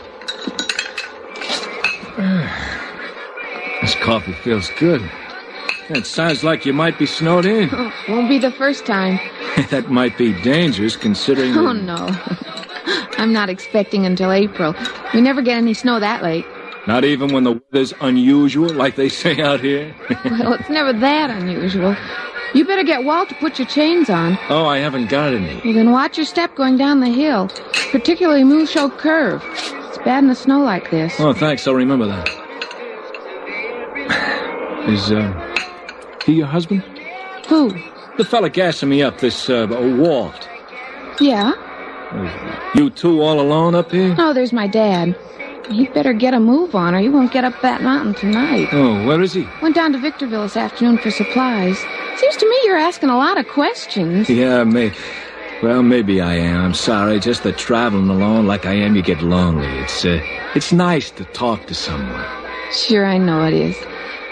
This coffee feels good. It sounds like you might be snowed in. Oh, won't be the first time. That might be dangerous, considering... Oh, that... no. I'm not expecting until April. We never get any snow that late. Not even when the weather's unusual, like they say out here? Well, it's never that unusual. You better get Walt to put your chains on. Oh, I haven't got any. Well, then watch your step going down the hill, particularly Moose-Show Curve. It's bad in the snow like this. Oh, thanks. I'll remember that. Is, uh, he your husband? Who? The fella gassing me up, this, uh, Walt. Yeah? You two all alone up here? Oh, there's my dad. He'd better get a move on or he won't get up that mountain tonight. Oh, where is he? Went down to Victorville this afternoon for supplies. Seems to me you're asking a lot of questions. Yeah, may... Well, maybe I am. I'm sorry. Just that traveling alone like I am, you get lonely. It's, uh, it's nice to talk to someone. Sure, I know it is.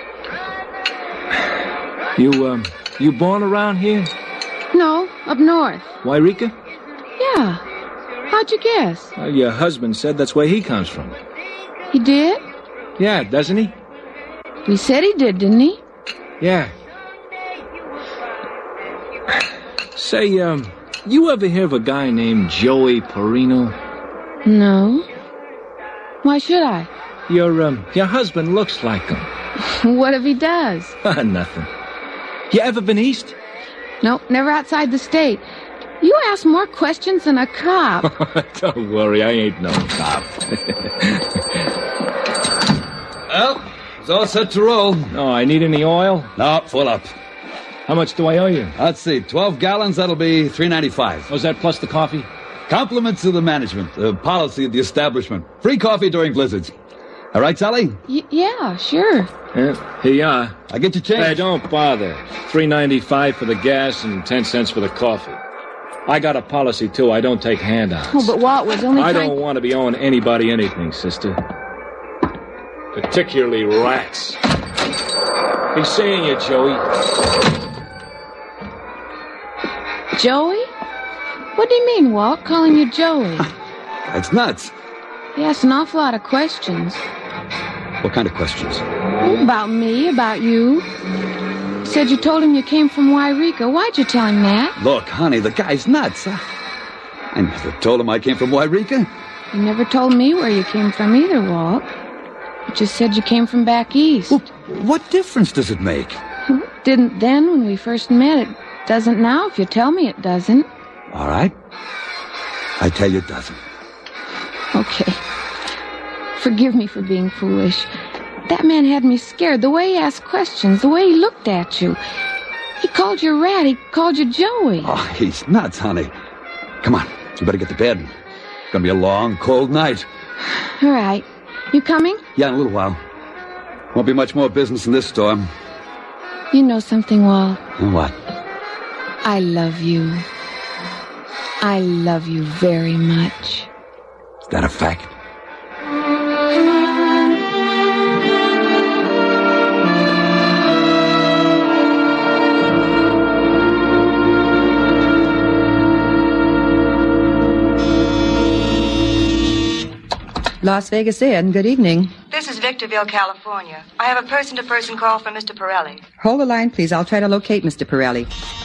You, um, you born around here? No, up north. Wairika? Yeah. How'd you guess? Well, your husband said that's where he comes from. He did? Yeah, doesn't he? He said he did, didn't he? Yeah. Say, um, you ever hear of a guy named Joey Perino? No. Why should I? Your, um, your husband looks like him. What if he does? Nothing. You ever been east? Nope, never outside the state. You ask more questions than a cop. Don't worry, I ain't no cop. Well, it's all set to roll. No, I need any oil? No, full up. How much do I owe you? Let's see, twelve gallons, that'll be three ninety-five. Was that plus the coffee? Compliments to the management, the policy of the establishment. Free coffee during blizzards. All right, Sally? Y- yeah, sure. Yeah, here you are. I get your change. Hey, don't bother. three ninety-five for the gas and ten cents for the coffee. I got a policy, too. I don't take handouts. Oh, but Walt was only I trying... don't want to be owing anybody anything, sister. Particularly rats. He's seeing you, Joey. Joey? What do you mean, Walt, calling you Joey? That's nuts. He asked an awful lot of questions. What kind of questions? About me, about you. He said you told him you came from Wairika. Why'd you tell him that? Look, honey, the guy's nuts. I never told him I came from Wairika. You never told me where you came from either, Walt. You just said you came from back east. Well, what difference does it make? It didn't then when we first met. It doesn't now if you tell me it doesn't. All right. I tell you it doesn't. Okay. Forgive me for being foolish. That man had me scared. The way he asked questions, the way he looked at you. He called you a rat. He called you Joey. Oh, he's nuts, honey. Come on. You better get to bed. It's gonna be a long, cold night. All right. You coming? Yeah, in a little while. Won't be much more business in this storm. You know something, Walt? And what? I love you. I love you very much. Is that a fact? Las Vegas Inn, good evening. This is Victorville, California. I have a person-to-person call from Mister Pirelli. Hold the line, please. I'll try to locate Mister Pirelli.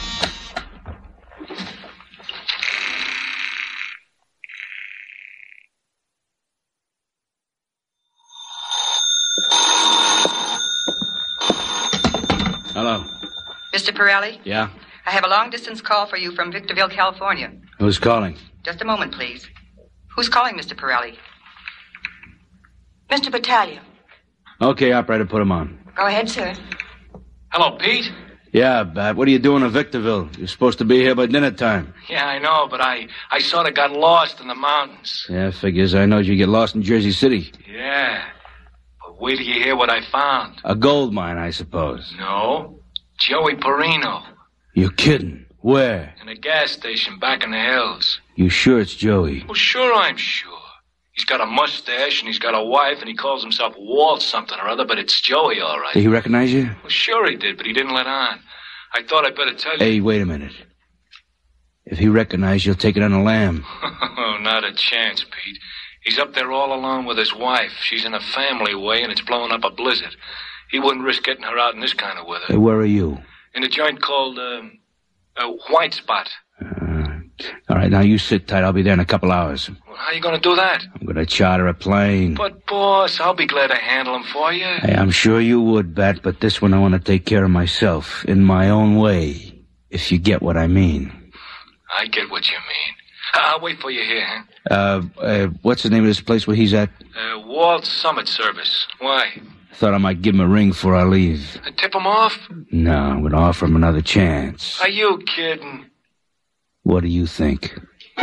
Hello. Mister Pirelli? Yeah? I have a long-distance call for you from Victorville, California. Who's calling? Just a moment, please. Who's calling, Mister Pirelli? Mister Battaglia. Okay, operator, put him on. Go ahead, sir. Hello, Pete? Yeah, Bat, what are you doing in Victorville? You're supposed to be here by dinner time. Yeah, I know, but I, I sort of got lost in the mountains. Yeah, figures. I know you get lost in Jersey City. Yeah. But wait till you hear what I found. A gold mine, I suppose. No. Joey Perino. You're kidding. Where? In a gas station back in the hills. You sure it's Joey? Well, sure I'm sure. He's got a mustache, and he's got a wife, and he calls himself Walt something or other, but it's Joey, all right. Did he recognize you? Well, sure he did, but he didn't let on. I thought I'd better tell you. Hey, wait a minute. If he recognized you, he'll take it on a lamb. Oh, not a chance, Pete. He's up there all alone with his wife. She's in a family way, and it's blowing up a blizzard. He wouldn't risk getting her out in this kind of weather. Hey, where are you? In a joint called, uh, uh White Spot. Uh, all right, now you sit tight. I'll be there in a couple hours. Well, how are you going to do that? I'm going to charter a plane. But, boss, I'll be glad to handle him for you. Hey, I'm sure you would, Bat, but this one I want to take care of myself, in my own way, if you get what I mean. I get what you mean. I'll wait for you here, huh? Uh, uh what's the name of this place where he's at? Uh, Walt Summit Service. Why? I thought I might give him a ring before I leave. Uh, tip him off? No, I'm going to offer him another chance. Are you kidding? What do you think?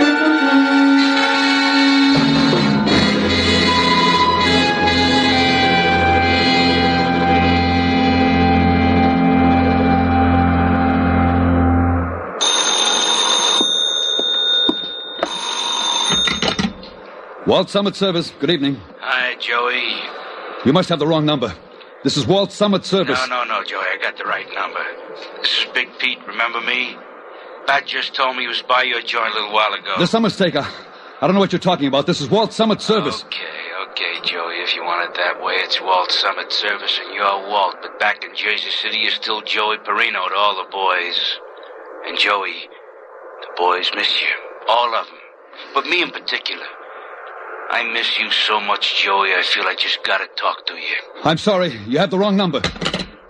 Walt Summit Service, good evening. Hi, Joey. You must have the wrong number. This is Walt Summit Service. No, no, no, Joey. I got the right number. This is Big Pete, remember me? Bat just told me he was by your joint a little while ago. There's some mistake. I, I don't know what you're talking about. This is Walt Summit Service. Okay, okay, Joey. If you want it that way, it's Walt Summit Service, and you're Walt. But back in Jersey City, you're still Joey Perino to all the boys. And Joey, the boys miss you. All of them. But me in particular. I miss you so much, Joey, I feel I just gotta talk to you. I'm sorry. You have the wrong number.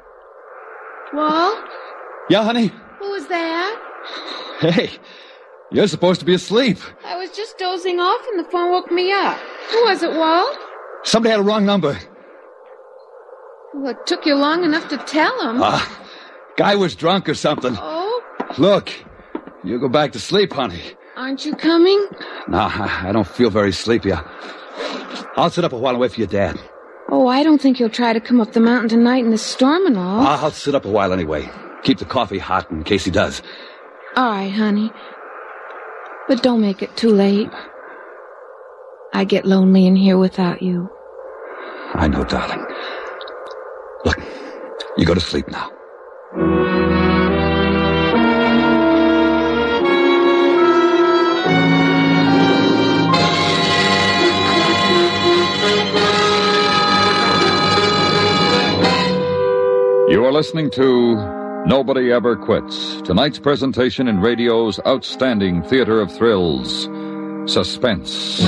Walt? Yeah, honey? Who was that? Hey, You're supposed to be asleep. I was just dozing off and the phone woke me up. Who was it, Walt? Somebody had a wrong number. Well, it took you long enough to tell him. Ah, guy was drunk or something. Oh? Look, you go back to sleep, honey. Aren't you coming? Nah, I I don't feel very sleepy. I- I'll sit up a while and wait for your dad. Oh, I don't think he'll try to come up the mountain tonight in the storm and all. I'll sit up a while anyway. Keep the coffee hot in case he does. All right, honey. But don't make it too late. I get lonely in here without you. I know, darling. Look, you go to sleep now. You are listening to Nobody Ever Quits, tonight's presentation in radio's outstanding theater of thrills, Suspense.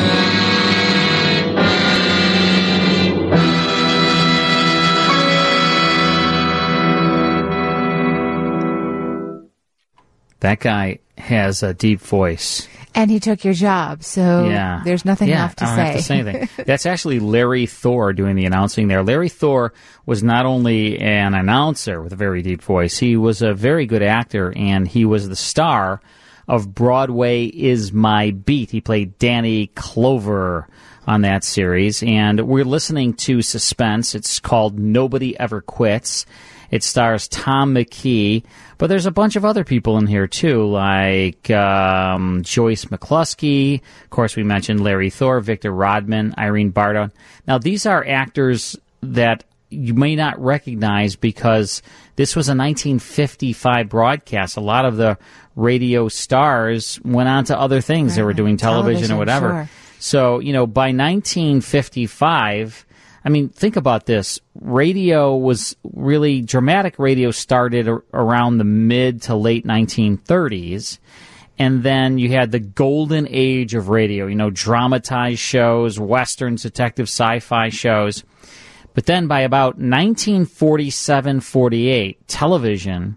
That guy has a deep voice. And he took your job, so Yeah. there's nothing yeah, left to I don't say. have to say anything. That's actually Larry Thor doing the announcing there. Larry Thor was not only an announcer with a very deep voice, he was a very good actor, and he was the star of Broadway Is My Beat. He played Danny Clover on that series, and we're listening to Suspense. It's called Nobody Ever Quits. It stars Tom McKee, but there's a bunch of other people in here, too, like um, Joyce McCluskey. Of course, we mentioned Larry Thor, Victor Rodman, Irene Bardo. Now, these are actors that you may not recognize because this was a nineteen fifty-five broadcast. A lot of the radio stars went on to other things. Right. They were doing television, television or whatever. Sure. So, you know, by nineteen fifty-five... I mean, think about this. Radio was really, dramatic radio started ar- around the mid to late nineteen thirties. And then you had the golden age of radio, you know, dramatized shows, westerns, detective sci-fi shows. But then by about nineteen forty-seven forty-eight, television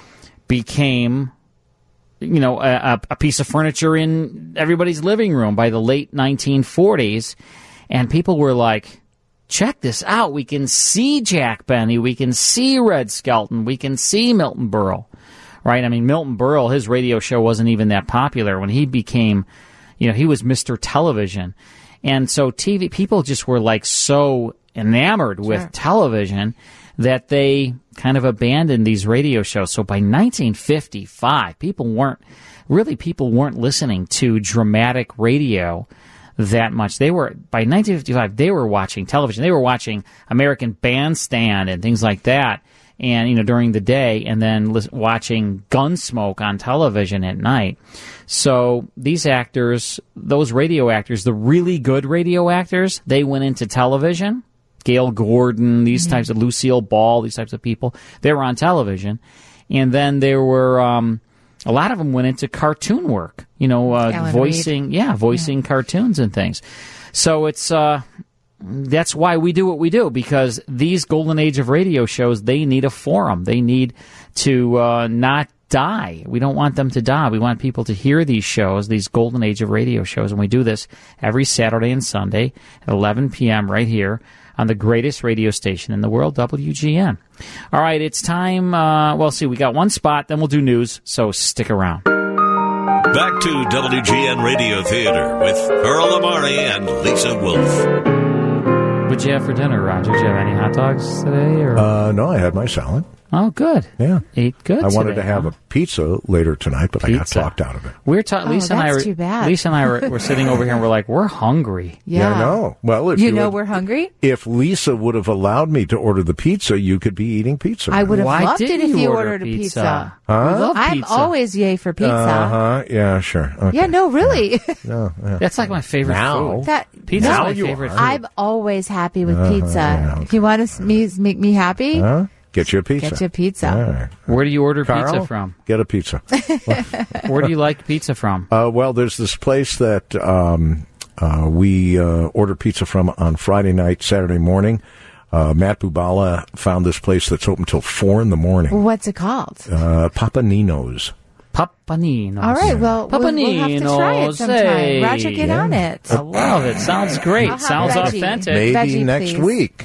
became, you know, a, a piece of furniture in everybody's living room by the late nineteen forties. And people were like, check this out. We can see Jack Benny. We can see Red Skelton. We can see Milton Berle, right? I mean, Milton Berle, his radio show wasn't even that popular when he became, you know, he was Mister Television. And so T V, people just were like so enamored with Sure. television that they kind of abandoned these radio shows. So by nineteen fifty-five, people weren't, really people weren't listening to dramatic radio that much. They were, by nineteen fifty-five, they were watching television. They were watching American Bandstand and things like that, and, you know, during the day, and then lis- watching Gunsmoke on television at night. So these actors, those radio actors, the really good radio actors, they went into television. Gail Gordon, these mm-hmm. types of Lucille Ball, these types of people, they were on television. And then there were, um, a lot of them went into cartoon work, you know, uh, voicing, Reed. yeah, voicing yeah. cartoons and things. So it's, uh, that's why we do what we do, because these golden age of radio shows, they need a forum. They need to, uh, not die. We don't want them to die. We want people to hear these shows, these golden age of radio shows. And we do this every Saturday and Sunday at eleven p.m. right here on the greatest radio station in the world, W G N. All right, it's time. Uh, well, see, we got one spot, then we'll do news, so stick around. Back to W G N Radio Theater with Earl Amari and Lisa Wolf. What'd you have for dinner, Roger? Did you have any hot dogs today? Or? Uh, no, I had my salad. Oh, good. Yeah. Ate good I wanted today, to have huh? a pizza later tonight, but Pizza. I got talked out of it. We're ta- Oh, Lisa and I that's were too bad. Lisa and I were, were sitting over here and we're like, we're hungry. Yeah. I know. Well, if You you, know would- we're hungry? If Lisa would have allowed me to order the pizza, you could be eating pizza. I would have Why loved it didn't if you you order ordered a pizza? pizza. Huh? We love I'm pizza. always yay for pizza. Uh-huh. Yeah, sure. Okay. Yeah, no, really. No, yeah. That's like my favorite Now. food. That, Pizza's Now my you favorite are. food. I'm always happy with Uh-huh, pizza. yeah, If you want to me, make me happy, Huh? Get you a pizza. get you a pizza. All right. Where do you order Carl, pizza from? Get a pizza. Where do you like pizza from? Uh, well, there's this place that um, uh, we uh, order pizza from on Friday night, Saturday morning. Uh, Matt Bubala found this place that's open till four in the morning. What's it called? Uh, Papa Nino's. Papaninos. All right, well, we'll, we'll have to try it sometime. Hey. Roger, get Yeah. on it. I love it. Sounds great. I'll have Sounds veggie. authentic. Maybe Veggie, next please. week.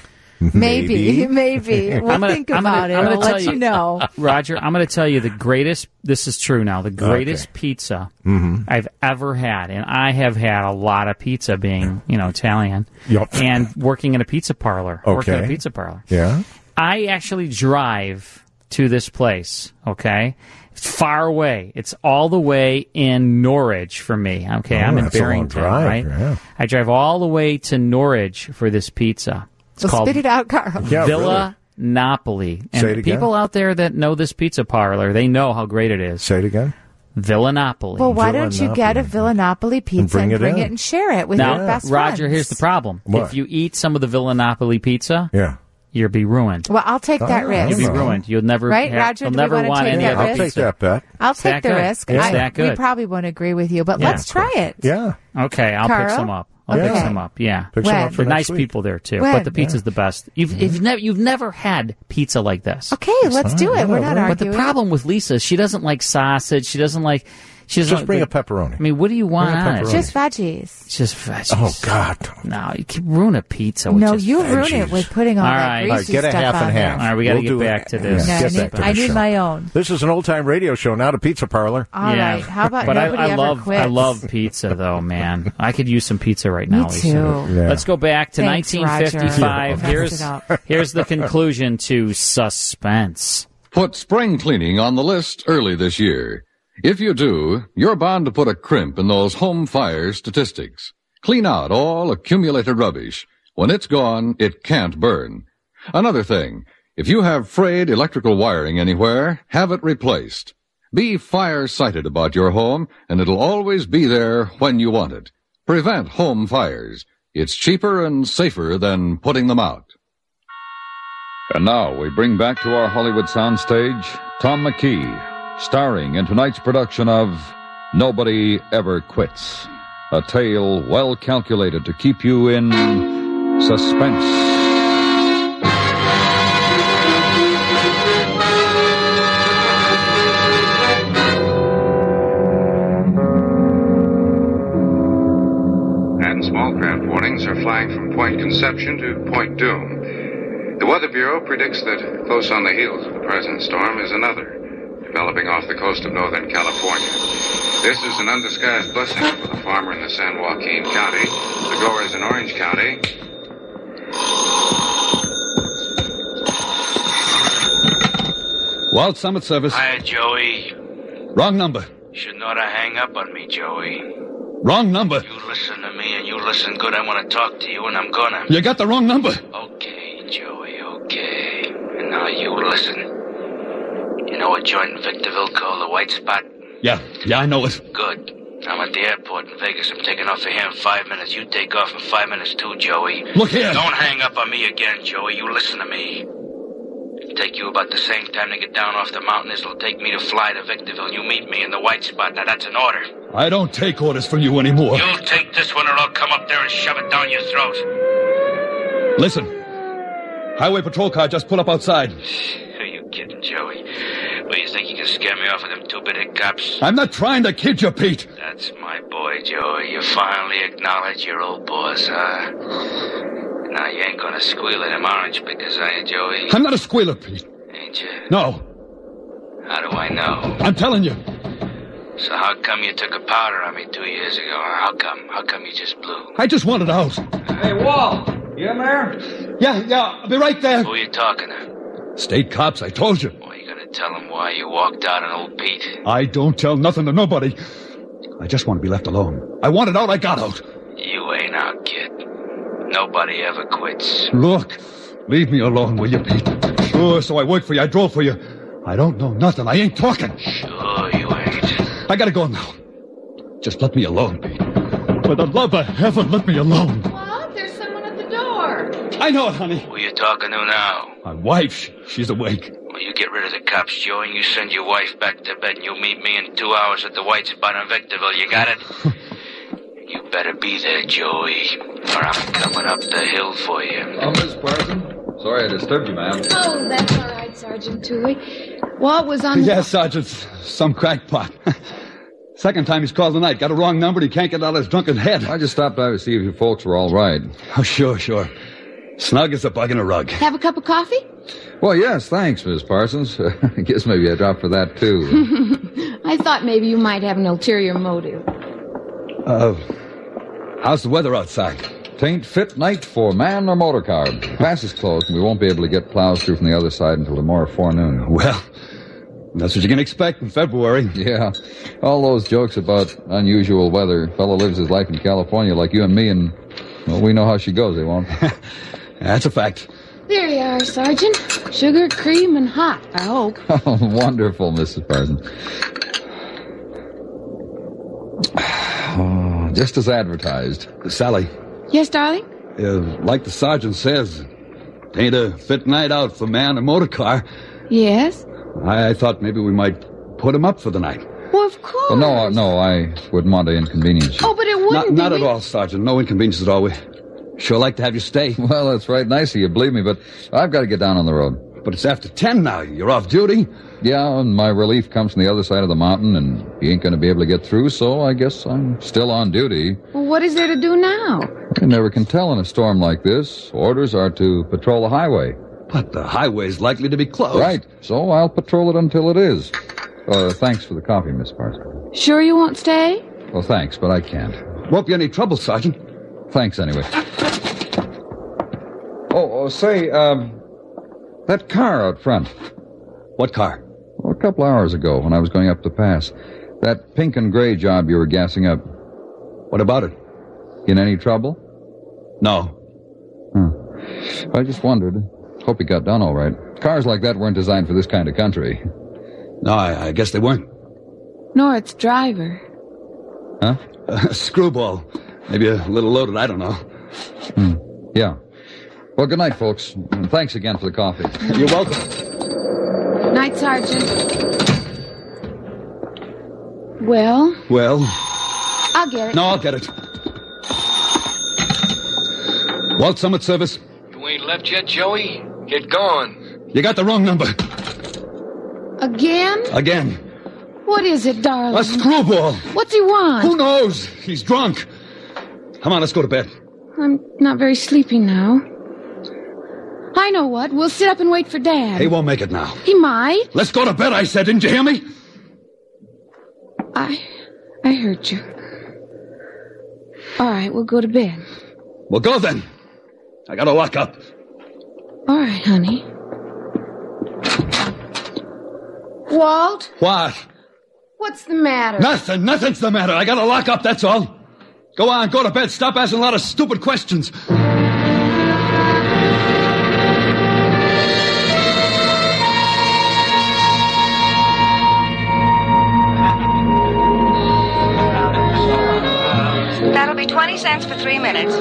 Maybe, maybe. We'll I'm gonna- think I'm gonna- about it. I'm gonna We'll tell let you, you- know. Roger, I'm going to tell you the greatest, this is true now, the greatest Okay. pizza Mhm. I've ever had. And I have had a lot of pizza being, you know, Italian. Yup. And working in a pizza parlor. Working in a Okay. pizza parlor. Yeah. I actually drive to this place, okay? It's far away. It's all the way in Norwich for me, okay? Oh, I'm in that's a long Barrington, drive, right? yeah. I drive all the way to Norwich for this pizza. It's So called spit it out, Carl. Yeah, Villa Napoli. And Say it again. people out there that know this pizza parlor, they know how great it is. Say it again. Villa Napoli. Well, why don't you get a Villanopoli pizza bring and it bring in. it and share it with now, your best Roger, friends? here's the problem. What? If you eat some of the Villa Napoli pizza, Yeah. you'll be ruined. Well, I'll take that Oh, risk. You'll be ruined. You'll never, Right, have, Roger, you'll do we never wanna want take any that of the risk? I'll take pizza. that bet. I'll It's take that the good. risk. It's I, that good. We probably won't agree with you, but Yeah. let's try it. Yeah. Okay, I'll Carl? pick some up. I'll pick Okay. some up. Yeah, Pick some When? up for they're next nice week. people there too. When? But the pizza's the best. You've you've never you've never had pizza like this. Okay, let's do it. We're not But the arguing. problem with Lisa, she doesn't like sausage. She doesn't like. She doesn't Just bring like, a pepperoni. I mean, what do you want Bring a on it? pepperoni. Just veggies. It's just veggies. Oh, God. No, you can ruin a pizza with No, just you veggies. ruin it with putting all, All that right. greasy All right, get a stuff half on and there. half. All right, we got to We'll get do it. back to this. Yeah, No, I get need, back to I the need show. my own. This is an old-time radio show, not a pizza parlor. All Yeah. right. How about but nobody I, I ever love quits? I love pizza though, man. I could use some pizza right now, Me Lisa. too. Yeah. Let's go back to Thanks, nineteen fifty-five. Roger. Here's Messed it up. here's the conclusion to Suspense. Put spring cleaning on the list early this year. If you do, you're bound to put a crimp in those home fire statistics. Clean out all accumulated rubbish. When it's gone, it can't burn. Another thing, if you have frayed electrical wiring anywhere, have it replaced. Be fire-sighted about your home, and it'll always be there when you want it. Prevent home fires. It's cheaper and safer than putting them out. And now we bring back to our Hollywood soundstage Tom McKee, starring in tonight's production of Nobody Ever Quits, a tale well calculated to keep you in suspense. And small craft warnings are flying from Point Conception to Point Doom. The Weather Bureau predicts that close on the heels of the present storm is another, developing off the coast of Northern California. This is an undisguised blessing for the farmer in the San Joaquin County, the growers in Orange County, Wild Summit Service. Hi, Joey. Wrong number. You should know to hang up on me, Joey. Wrong number. You listen to me and you listen good. I want to talk to you and I'm gonna. You got the wrong number. Okay, Joey, okay. And now you listen. You know a joint in Victorville called the White Spot? Yeah, yeah, I know it. Good. I'm at the airport in Vegas. I'm taking off of here in five minutes. You take off in five minutes too, Joey. Look here. Don't hang up on me again, Joey. You listen to me. It'll take you about the same time to get down off the mountain as it'll take me to fly to Victorville. You meet me in the White Spot. Now, that's an order. I don't take orders from you anymore. You'll take this one or I'll come up there and shove it down your throat. Listen. Highway patrol car just pulled up outside. Are you kidding, Joey? Well, you think you can scare me off with them two-bitted cops? I'm not trying to kid you, Pete. That's my boy, Joey. You finally acknowledge your old boss, huh? Now you ain't gonna squeal at them orange pickers, are you, Joey? I'm not a squealer, Pete. Ain't you? No. How do I know? I'm telling you. So how come you took a powder on me two years ago? Or how come? How come you just blew? I just wanted out. Hey, Walt. You in there? Yeah, yeah. I'll be right there. Who are you talking to? State cops, I told you. Well, you gonna tell them why you walked out on old Pete? I don't tell nothing to nobody. I just want to be left alone. I wanted out, I got out. You ain't out, kid. Nobody ever quits. Look, leave me alone, will you, Pete? Sure, so I worked for you, I drove for you. I don't know nothing, I ain't talking. Sure you ain't. I gotta go now. Just let me alone, Pete. For the love of heaven, let me alone. What? There's someone at the door. I know it, honey. Who you talking to now? My wife, she, she's awake. Well, you get rid of the cops, Joe, and you send your wife back to bed, and you'll meet me in two hours at the White Spot in Victorville. You got it? You better be there, Joey, or I'm coming up the hill for you. Oh, Miss Parson. Sorry I disturbed you, ma'am. Oh, that's all right, Sergeant Toohey. What was on the... Yes, Sergeant. Some crackpot. Second time he's called tonight. Got a wrong number and he can't get out of his drunken head. I just stopped by to see if you folks were all right. Oh, sure, sure. Snug as a bug in a rug. Have a cup of coffee? Well, yes, thanks, Miss Parsons. I guess maybe I dropped for that, too. I thought maybe you might have an ulterior motive. Uh, how's the weather outside? Tain't fit night for man or motor car. Pass is closed, and we won't be able to get plows through from the other side until tomorrow forenoon. Well, that's what you can expect in February. Yeah. All those jokes about unusual weather. Fellow lives his life in California like you and me, and, well, we know how she goes, eh, won't? That's a fact. There you are, Sergeant. Sugar, cream, and hot, I hope. Oh, wonderful, Missus Parsons. Oh, just as advertised. Sally. Yes, darling? Uh, like the sergeant says, ain't a fit night out for man or motor car. Yes? I, I thought maybe we might put him up for the night. Well, of course. Well, no, no, I wouldn't want to inconvenience you. Oh, but it wouldn't Not, not be. at all, Sergeant. No inconvenience at all. We sure like to have you stay. Well, that's right. Nice of you, believe me, but I've got to get down on the road. But it's after ten now. You're off duty. Yeah, and my relief comes from the other side of the mountain, and he ain't going to be able to get through, so I guess I'm still on duty. Well, what is there to do now? You never can tell in a storm like this. Orders are to patrol the highway. But the highway's likely to be closed. Right, so I'll patrol it until it is. Uh, thanks for the coffee, Miss Parsons. Sure you won't stay? Well, thanks, but I can't. Won't be any trouble, Sergeant. Thanks anyway. Oh, oh say, um, that car out front. What car? Well, a couple hours ago when I was going up the pass. That pink and gray job you were gassing up. What about it? In any trouble? No. Huh. I just wondered. Hope he got done all right. Cars like that weren't designed for this kind of country. No, I, I guess they weren't. Nor its driver. Huh? Uh, screwball. Maybe a little loaded, I don't know. Hmm. Yeah. Well, good night, folks. And thanks again for the coffee. You're welcome. Night, Sergeant. Well? Well? I'll get it. No, I'll get it. Walt Summit Service. You ain't left yet, Joey? Get going. You got the wrong number. Again? Again. What is it, darling? A screwball. What's he want? Who knows? He's drunk. Come on, let's go to bed. I'm not very sleepy now. I know what. We'll sit up and wait for Dad. He won't make it now. He might. Let's go to bed, I said. Didn't you hear me? I... I heard you. All right, we'll go to bed. Well, go then. I gotta lock up. All right, honey. Walt? What? What's the matter? Nothing. Nothing's the matter. I gotta lock up, that's all. Go on, go to bed. Stop asking a lot of stupid questions. That'll be twenty cents for three minutes.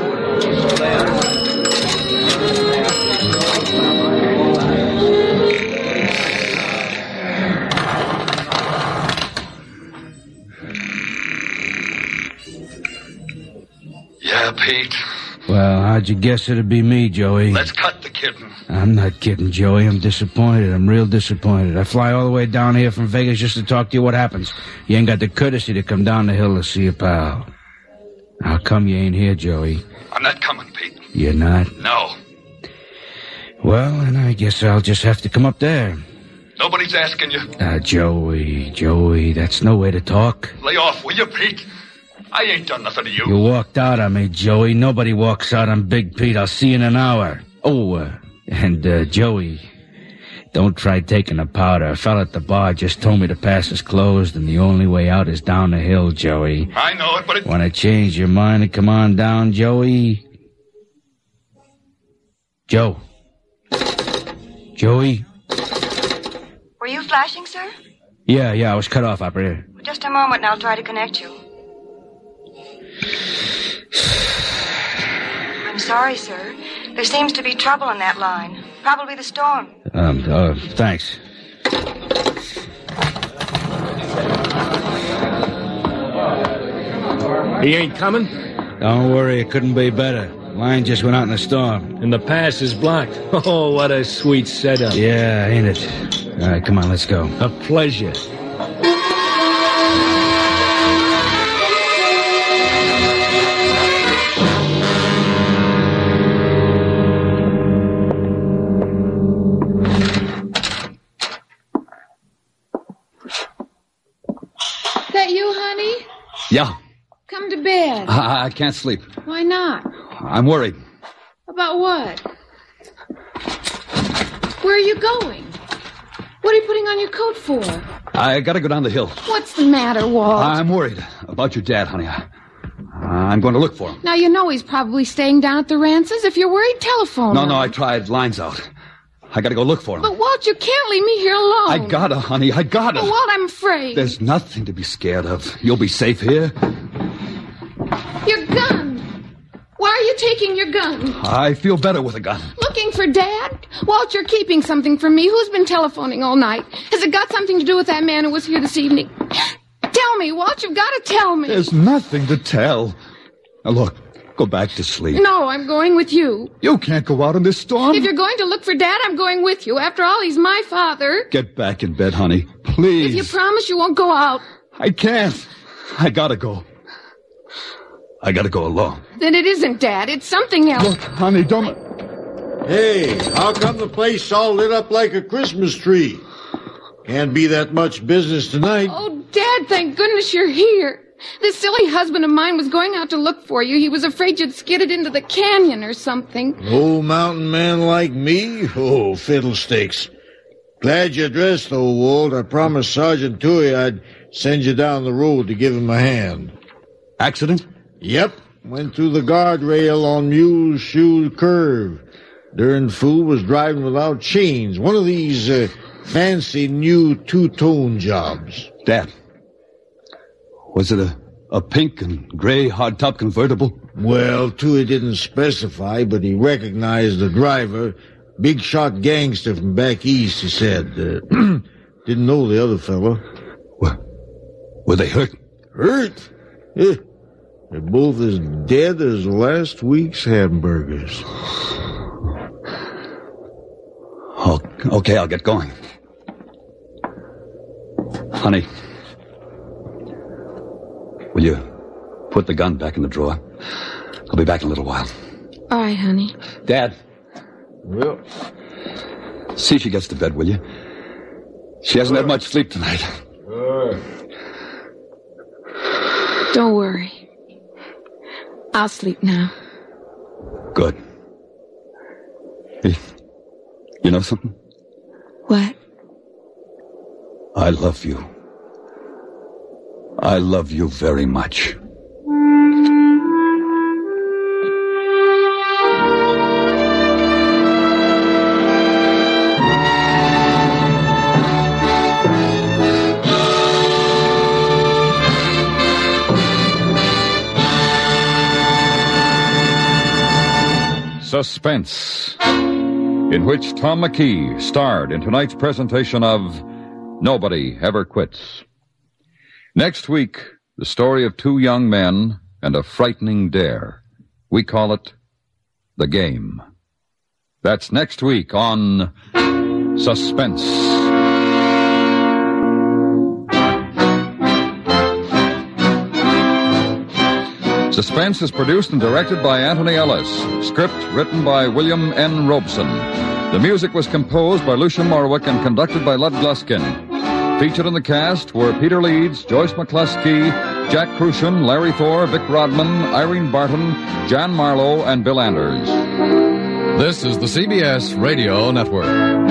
Yeah, Pete. Well, how'd you guess it'd be me, Joey? Let's cut the kidding. I'm not kidding, Joey. I'm disappointed. I'm real disappointed. I fly all the way down here from Vegas just to talk to you. What happens? You ain't got the courtesy to come down the hill to see your pal. How come you ain't here, Joey? I'm not coming, Pete. You're not? No. Well, then I guess I'll just have to come up there. Nobody's asking you. Ah, Joey, Joey, that's no way to talk. Lay off, will you, Pete? I ain't done nothing to you. You walked out on me, Joey. Nobody walks out on Big Pete. I'll see you in an hour. Oh, uh, and, uh, Joey, don't try taking a powder. A fella at the bar just told me the pass is closed and the only way out is down the hill, Joey. I know it, but it... Want to change your mind and come on down, Joey? Joe. Joey? Were you flashing, sir? Yeah, yeah, I was cut off, operator. Just a moment and I'll try to connect you. I'm sorry, sir. There seems to be trouble in that line. Probably the storm. Um, uh, thanks. He ain't coming? Don't worry, it couldn't be better. Line just went out in a storm. And the pass is blocked. Oh, what a sweet setup. Yeah, ain't it? All right, come on, let's go. A pleasure. That you, honey? Yeah, Come to bed. I, I can't sleep. Why not? I'm worried. About what? Where are you going? What are you putting on your coat for? I gotta go down the hill. What's the matter, Walt? I'm worried about your dad, honey. I, I'm going to look for him. Now, you know he's probably staying down at the Rances. If you're worried, telephone No, him. no, I tried. Line's out. I gotta go look for him. But, Walt, you can't leave me here alone. I gotta, honey. I gotta. But, Walt, I'm afraid. There's nothing to be scared of. You'll be safe here. Your gun. Why are you taking your gun? I feel better with a gun. Looking for Dad? Walt, you're keeping something from me. Who's been telephoning all night? Has it got something to do with that man who was here this evening? Tell me, Walt, you've got to tell me. There's nothing to tell. Now, look, go back to sleep. No, I'm going with you. You can't go out in this storm. If you're going to look for Dad, I'm going with you. After all, he's my father. Get back in bed, honey. Please. If you promise you won't go out, I can't. I gotta go. I gotta go alone. then it isn't Dad. It's something else. Look, honey, don't... Hey, how come the place all lit up like a Christmas tree? Can't be that much business tonight. Oh, Dad, thank goodness you're here. This silly husband of mine was going out to look for you. He was afraid you'd skidded into the canyon or something. Old mountain man like me? Oh, fiddlesticks. Glad you're dressed, though, Walt. I promised Sergeant Toohey I'd send you down the road to give him a hand. Accident? Yep. Went through the guardrail on Mule Shoe Curve. Darn fool was driving without chains. One of these uh, fancy new two-tone jobs. Dad, was it a, a pink and gray hardtop convertible? Well, Toohey didn't specify, but he recognized the driver. Big shot gangster from back east, he said. Uh, didn't know the other fellow. Were, were they hurt? Hurt? Eh, they're both as dead as last week's hamburgers. Oh, okay, I'll get going. Honey, will you put the gun back in the drawer? I'll be back in a little while. All right, honey. Dad. Well, see she gets to bed, will you? She hasn't had much sleep tonight. Uh, Don't worry. I'll sleep now. Good. Hey, you know something? What? I love you. I love you very much. Suspense, in which Tom McKee starred in tonight's presentation of Nobody Ever Quits. Next week, the story of two young men and a frightening dare. We call it The Game. That's next week on Suspense. Suspense is produced and directed by Anthony Ellis. Script written by William N. Robeson. The music was composed by Lucian Morwick and conducted by Lud Gluskin. Featured in the cast were Peter Leeds, Joyce McCluskey, Jack Crucian, Larry Thor, Vic Rodman, Irene Barton, Jan Marlowe, and Bill Anders. This is the C B S Radio Network.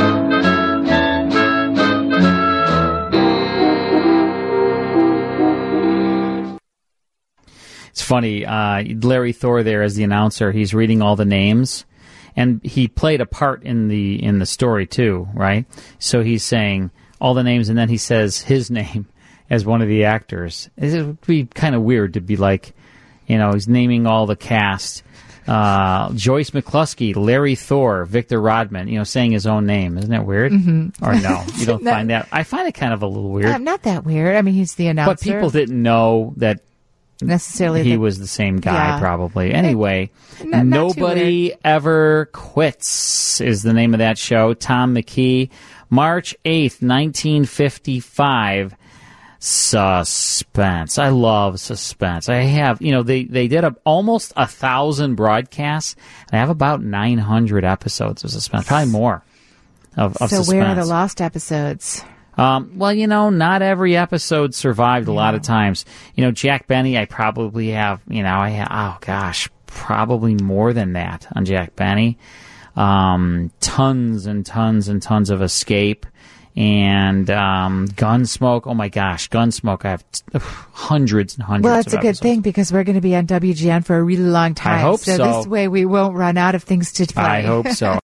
It's funny, uh, Larry Thor there as the announcer, he's reading all the names, and he played a part in the in the story too, right? So he's saying all the names, and then he says his name as one of the actors. It would be kind of weird to be like, you know, he's naming all the cast. Uh, Joyce McCluskey, Larry Thor, Victor Rodman, you know, saying his own name. Isn't that weird? Mm-hmm. Or no, you don't No. find that? I find it kind of a little weird. Uh, not that weird. I mean, he's the announcer. But people didn't know that necessarily. He the, was the same guy, yeah. probably. Anyway, Not- not too Nobody weird. Ever Quits is the name of that show. Tom McKee, March eighth, nineteen fifty-five. Suspense. I love suspense. I have, you know, they, they did a, almost a thousand broadcasts, and I have about nine hundred episodes of suspense, probably more of, of so suspense. where are the lost episodes? Um, well, you know, not every episode survived a lot of times. You know, Jack Benny, I probably have, you know, I have, oh gosh, probably more than that on Jack Benny. Um, tons and tons and tons of Escape. And um, Gunsmoke, oh my gosh, Gunsmoke, I have t- hundreds and hundreds Well, of that's a good episodes. thing because we're going to be on W G N for a really long time. I hope so. This way we won't run out of things to play. I hope so.